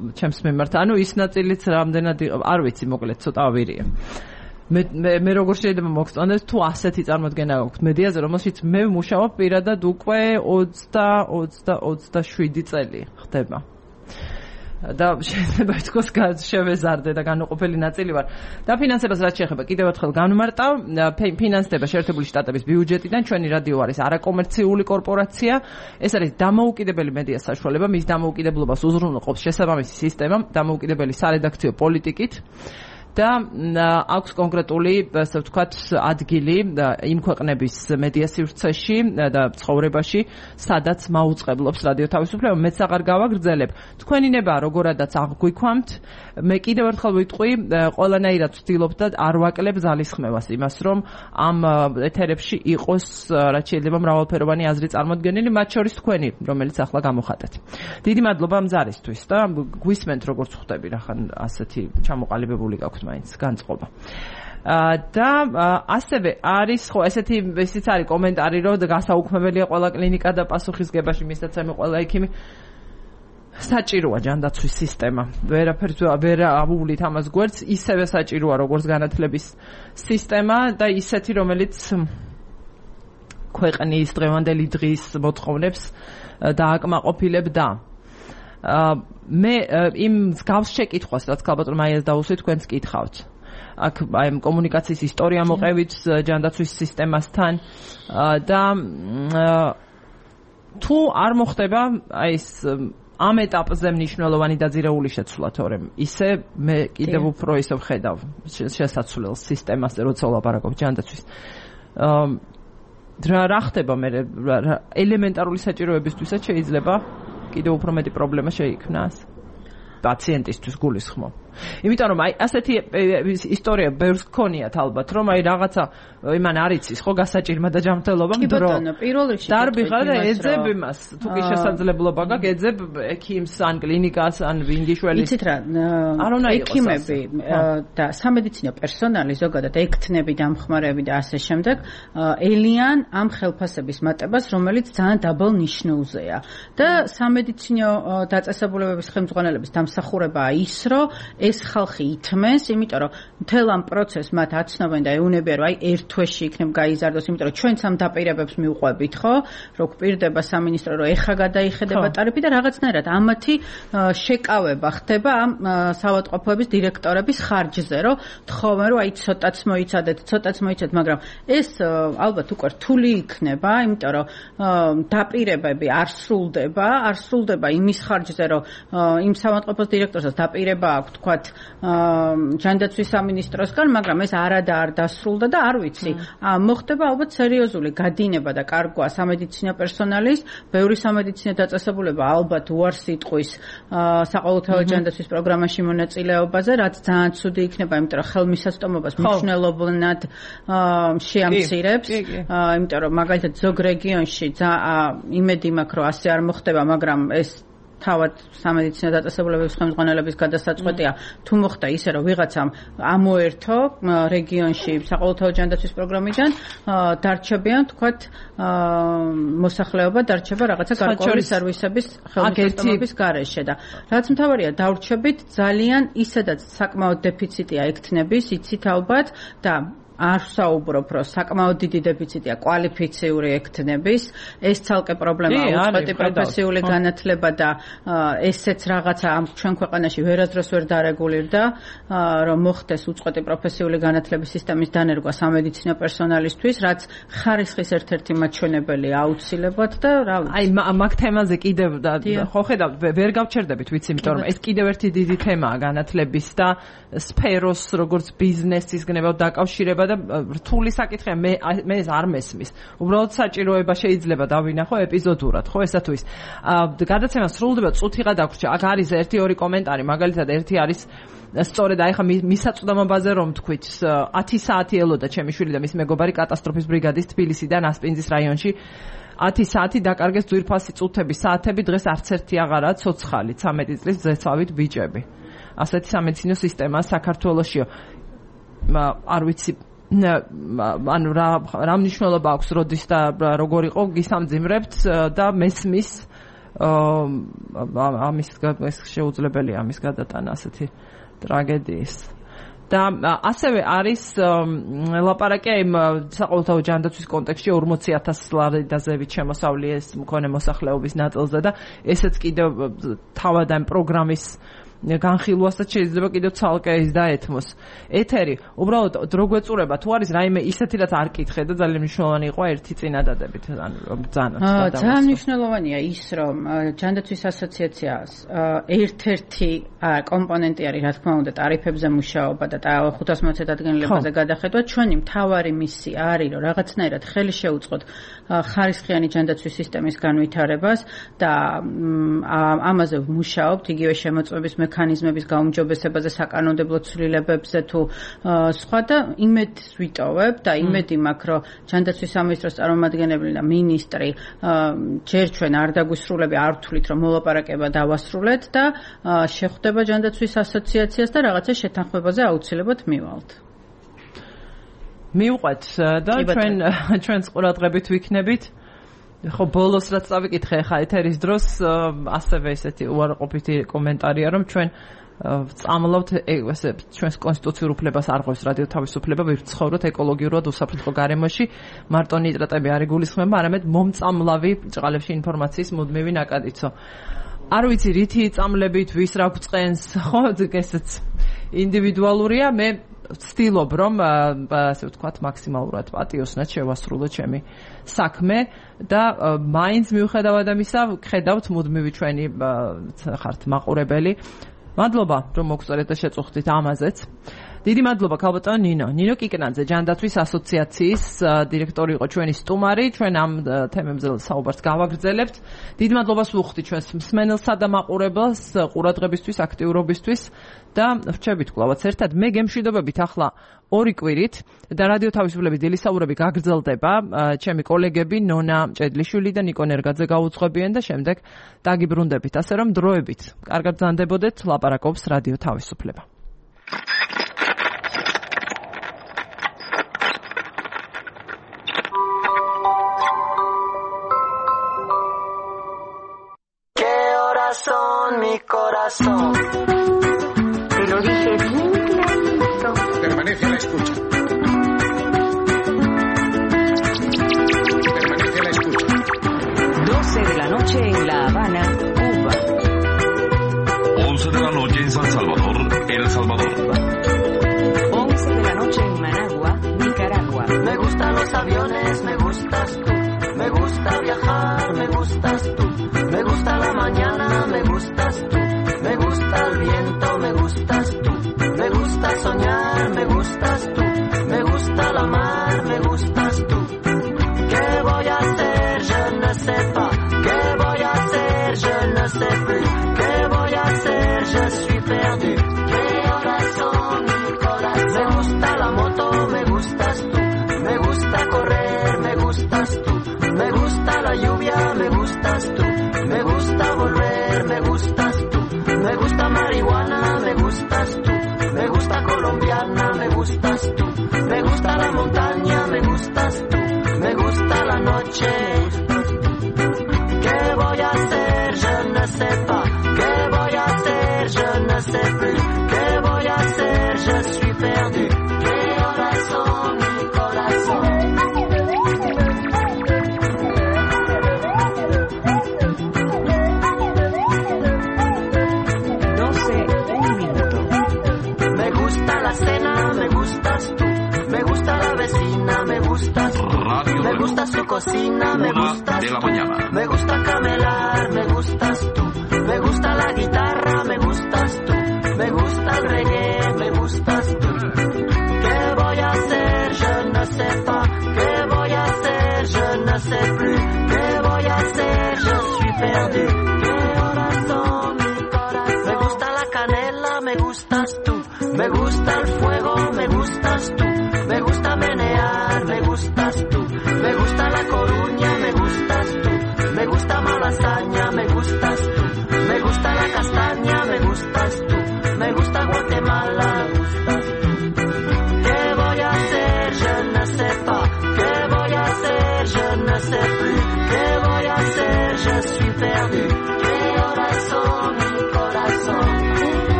ჩემს მიმართ. ანუ ის ნაწილიც რამდენად არ ვიცი, მოკლედ ცოტა ავირია. მე მე როგორ შეიძლება მოგწონდეს თუ ასეთი წარმოდგენა გაქვთ მედიაზე, რომელშიც მე ვმუშაობ პირადად უკვე ოცდა ოცდაშვიდი წელი ხდება. და შეიძლება ითქვას შევეზარდე და განუყოფელი ნაწილი ვარ. და ფინანსებას რაც შეეხება, კიდევ ერთხელ განვმარტავ, ფინანსდება შეერთებული შტატების ბიუჯეტიდან, ჩვენი რადიო არის არაკომერციული კორპორაცია, ეს არის დამოუკიდებელი მედიას საშუალება, მის დამოუკიდებლობას უზრუნველყოფს შესაბამისი სისტემა, დამოუკიდებელი სარედაქციო პოლიტიკით. და აქვს კონკრეტული, ასე ვთქვათ, ადგილი იმ ქვეყნების მედია სივრცეში და ცხოვრებაში, სადაც მაუწყებლობს რადიო თავისუფლება. მეც აღარ გავაგრძელებ. თქვენი ნება როგორადაც აღგვიქვამთ, მე კიდევ ერთხელ ვიტყვი, ყველანაირად ვცდილობ და არ ვაკლებ ძალისხმევას იმას, რომ ამ ეთერებში იყოს რაც შეიძლება მრავალფეროვანი აზრი წარმოდგენილი, მათ შორის თქვენი, რომელიც ახლა გამოხატეთ. დიდი მადლობა მზარისთვის და გვისმენთ როგორც ხვდები, რახან ასეთი ჩამოყალიბებული გაქვთ მაინც განწყობა. და ასევე არის ხო ესეთი ისიც არის კომენტარი, რომ გასაუქმებელია ყველა კლინიკა და პასუხისგებაში მისაცემი ყველა ექიმი. საჭიროა ჯანდაცვის სისტემა. ვერაფერს ვერ ავუვლით ამას გვერდს, ისევე საჭიროა როგორც განათლების სისტემა და ისეთი, რომელიც ქვეყნის დღევანდელი დღის მოთხოვნებს დააკმაყოფილებდა. მე იმ გავს შეკითხვას, რაც ქალბატონ მაიას დაუსვით, თქვენს კითხავთ. აქ აი კომუნიკაციის ისტორია მოყევით ჯანდაცვის სისტემასთან და თუ არ მოხდება აი ეს ამ ეტაპზე მნიშვნელოვანი დაძირეული შეცვლა, თორემ ისე მე კიდევ უფრო ისე ვხედავ შესაძლოა სისტემაზე, როცა ვლაპარაკობ ჯანდაცვის. რა ხდება მე ელემენტარული საჭიროებისთვისაც შეიძლება კიდევ უფრო მეტი პრობლემა შეიქმნას პაციენტისთვის გულისხმობ. იმიტომ რომ აი ასეთი ისტორია ბევრს გქონიათ ალბათ, რომ აი რაღაცა იმან არ იცის ხო გასაჭირმა და ჯანმრთელობამ დრო. კი ბატონო, პირველ რიგში დარბიხარ და ეძებ იმას, თუ კი შესაძლებლობა გაქვს, ეძებ ექიმს ან კლინიკას ან ვინგიშველის. იცით რა, ექიმები და სამედიცინო პერსონალი, ზოგადად ექთნები, დამხმარეები და ასე შემდეგ, ელიან ამ ხელფასების მატებას, რომელიც ძალიან დაბალ ნიშნულზეა. და სამედიცინო დაწესებულებების ხელმძღვანელების დამსახურებაა ის, რომ ეს ხალხი ითმეს, იმიტომ რომ მთელ ამ პროცესს მათ აცნობენ და ეუნებიან, რომ აი ერთ თვეში იქნებ გაიზარდოს, იმიტომ რომ ჩვენც ამ დაპირებებს მივყვებით, ხო? რომ გვპირდება სამინისტრო, რომ ეხა გადაიხედება ტარიფი და რაღაცნაირად ამათი შეკავება ხდება ამ საავადმყოფოების დირექტორების ხარჯზე, რომ თხოვენ, რომ აი ცოტაც მოიცადეთ, ცოტაც მოიცადეთ, მაგრამ ეს ალბათ უკვე რთული იქნება, იმიტომ რომ დაპირებები არ სრულდება, არ სრულდება იმის ხარჯზე, რომ იმ საავადმყოფოს დირექტორსაც დაპირება აქვს, თქვა ჯანდაცვის სამინისტროსგან, მაგრამ ეს არადა არ დასრულდა და არ ვიცი. მოხდება ალბათ სერიოზული გადინება და კარგვა სამედიცინო პერსონალის, ბევრი სამედიცინო დაწესებულება ალბათ უარს იტყვის საყოველთაო ჯანდაცვის პროგრამაში მონაწილეობაზე, რაც ძალიან ცუდი იქნება, იმიტომ რომ ხელმისაწვდომობას მნიშვნელოვნად შეამცირებს, იმიტომ რომ მაგალითად ზოგ რეგიონში იმედი მაქვს, რომ ასე არ მოხდება, მაგრამ ეს თავად სამედიცინო დაწესებულებების ხელმძღვანელების გადასაწყვეტია, თუ მოხდა ისე, რომ ვიღაცამ ამოერთო რეგიონში საყოველთაო ჯანდაცვის პროგრამიდან, დარჩებიან, თქვათ, მოსახლეობა დარჩება რაღაცა გარკვეული სერვისების ხელმისაწვდომობის გარეშე და რაც მთავარია, დავრჩებით ძალიან ისედაც საკმაოდ დეფიციტია ექთნების, იცით ალბათ და არ საუბრობ, რომ საკმაოდ დიდი დეფიციტია კვალიფიციური ექთნების, ეს ცალკე პრობლემაა, უწყვეტი პროფესიული განათლება და ესეც რაღაცა ამ ჩვენ ქვეყანაში ვერასდროს ვერ დარეგულირდა, რომ მოხდეს უწყვეტი პროფესიული განათლების სისტემის დანერგვა სამედიცინო პერსონალისთვის, რაც ხარისხის ერთ-ერთი მაჩვენებელია აუცილებლად და რა ვიცი. აი მაგ თემაზე კიდევ ხო ხედავთ, ვერ გავჩერდებით, ვიცი, იმიტომ რომ ეს კიდევ ერთი დიდი თემაა განათლების და სფეროს როგორც ბიზნესის გნებავ დაკავშირება და რთული საკითხია, მე მე ეს არ მესმის. უბრალოდ საჭიროება შეიძლება დავინახო ეპიზოდურად, ხო ესა თუ ის. გადაცემა სრულდება, წუთიღა დაგვრჩა. აქ არის ერთი ორი კომენტარი, მაგალითად ერთი არის სწორედ აი ხა მისაწვდომობაზე რომ თქვით, ათი საათი ელოდა ჩემი შვილი და მის მეგობარი კატასტროფის ბრიგადის თბილისიდან ასპინძის რაიონში. ათი საათი დაკარგეს ძვირფასი წუთების საათები, დღეს არც ერთი აღარაა ცოცხალი, ცამეტი წლის ზეცავით ბიჭები. ასეთი სამედიცინო სისტემაა საქართველოშიო. არ ვიცი ანუ რა რა მნიშვნელობა აქვს როდის და როგორ იყო გისამძიმრებთ და მესმის ამის ეს შეუძლებელია ამის გადატანა ასეთი ტრაგედიის. და ასევე არის ლაპარაკი იმ საყოველთაო ჯანდაცვის კონტექსტში ორმოცი ათას ლარიდაზევით შემოსავლი ეს მქონე მოსახლეობის ნაწილზე და ესეც კიდევ თავად ამ პროგრამის განხილვასაც შეიძლება კიდევ ცალკე ის დაეთმოს. ეთერი, უბრალოდ დრო გვეწურება თუ არის რაიმე ისეთი რაც არ კითხე და ძალიან მნიშვნელოვანი იყო ერთი წინადადებით ანუ ბრძანოთ და ძალიან მნიშვნელოვანია ის რომ ჯანდაცვის ასოციაციას ერთ-ერთი კომპონენტი არის რა თქმა უნდა ტარიფებზე მუშაობა და ხუთას მოწედადგენელებაზე გადახედვა. ჩვენი მთავარი მისია არის რომ რაღაცნაირად ხელი შეუწყოთ ხარისხიანი ჯანდაცვის სისტემის განვითარებას და ამაზე ვმუშაობთ იგივე შემოწმების მექანიზმების გაუმჯობესებაზე, საკანონმდებლო ცვლილებებზე თუ სხვა და იმედს ვიტოვებ და იმედი მაქვს, რომ ჯანდაცვის სამინისტროს წარმომადგენელი და მინისტრი ჯერ ჩვენ არ დაგვისრულები, არ ვთვლით, რომ მოლაპარაკება დავასრულეთ და შეხვდება ჯანდაცვის ასოციაციას და რაღაცა შეთანხმებაზე აუცილებლად მივალთ. მივყვეთ და ჩვენ ჩვენს ყურადღებით ვიქნებით. ხო ბოლოს რაც წავიკითხე ხა ეთერის დროს ასევე ესეთი უარყოფითი კომენტარია რომ ჩვენ წამლავთ ესე ჩვენს კონსტიტუციურ უფლებას არღვევს რადიო თავისუფლება ვირცხოვროთ ეკოლოგიურად უსაფრთხო გარემოში მარტო ნიტრატები არ იგულისხმება არამედ მომწამლავი ბრჭყალებში ინფორმაციის მუდმივი ნაკადიცო. არ ვიცი რითი წამლებით ვის რა გვწყენს ხო ესეც ინდივიდუალურია მე ვცდილობ რომ ასე ვთქვათ მაქსიმალურად პატიოსნად შევასრულო ჩემი საქმე და მაინც მიუხედავად ამისა ვხედავთ მუდმივი ჩვენი ხართ მაყურებელი. მადლობა რომ მოგწერეთ და შეწუხდით ამაზეც. დიდი მადლობა ქალბატონო ნინო. ნინო კიკნაძე ჯანდაცვის ასოციაციის დირექტორი იყო ჩვენი სტუმარი. ჩვენ ამ თემებზე საუბარს გავაგრძელებთ. დიდი მადლობას ვუხდით ჩვენს მსმენელსა და მაყურებელს ყურადღებისთვის, აქტიურობისთვის და ვრჩებით კვლავაც ერთად. მე გემშვიდობებით ახლა ორი კვირით და რადიო თავისუფლების დილისაურები გაგრძელდება. ჩემი კოლეგები ნონა ჭედლიშვილი და ნიკო ნერგაძე გაუძღვებიან და შემდეგ დაგიბრუნდებით. ასე რომ დროებით. კარგად გზანდებოდეთ, ლაპარაკობს რადიო თავისუფლება. Son mi corazón. Te lo dije bien clarito. Permanece a la escucha. Permanece a la escucha. doce de la noche en La Habana, Cuba. once de la noche en San Salvador, El Salvador. once de la noche en Managua, Nicaragua. Me gustan los aviones, me gustas tú. Me gusta viajar, me gustas tú. Me gusta la mañana, me gustas tú. Me gusta el viento, me gustas tú. Me gusta soñar, me gustas tú. Me gusta la mar, me gustas tú. ¿Qué voy a hacer? Je ne sais pas. ¿Qué voy a hacer? Je ne sais plus. ¿Qué voy a hacer? Je suis perdu. ¿Qué horas son, mi corazón? Me gusta la moto, me gustas tú. Me gusta correr, me gustas tú. Me gusta la lluvia, me gustas tú. Me gusta volver, me gustas tú. Me gusta marihuana, me gustas tú. Me gusta colombiana, me gustas tú. Me gusta la montaña, me gustas tú. Me gusta la noche. ¿Qué voy a hacer? Je ne sais pas. ¿Qué voy a hacer? Je ne sais plus. ¿Qué voy a hacer? Je suis perdu. ¿Qué horas son, mi corazón? Me gustas tú, me gusta la vecina, me gustas tú. Radio me gusta su cocina, me gustas de la tú. mañana. Me gusta camelar, me gustas tú. Me gusta la guitarra, me gustas tú. Me gusta el reggae, me gustas tú. ¿Qué voy a hacer? Je ne sais pas. ¿Qué voy a hacer? Je ne sais plus. ¿Qué voy a hacer? Je suis perdu. ¿Qué horas son, mi corazón? Me gusta la canela, me gustas tú. Me gusta el fuego, me gustas tú. Me gusta menear, me gustas tú. Me gusta la Coruña, me gustas tú. Me gusta Malasaña, me gustas tú. Me gusta la castaña.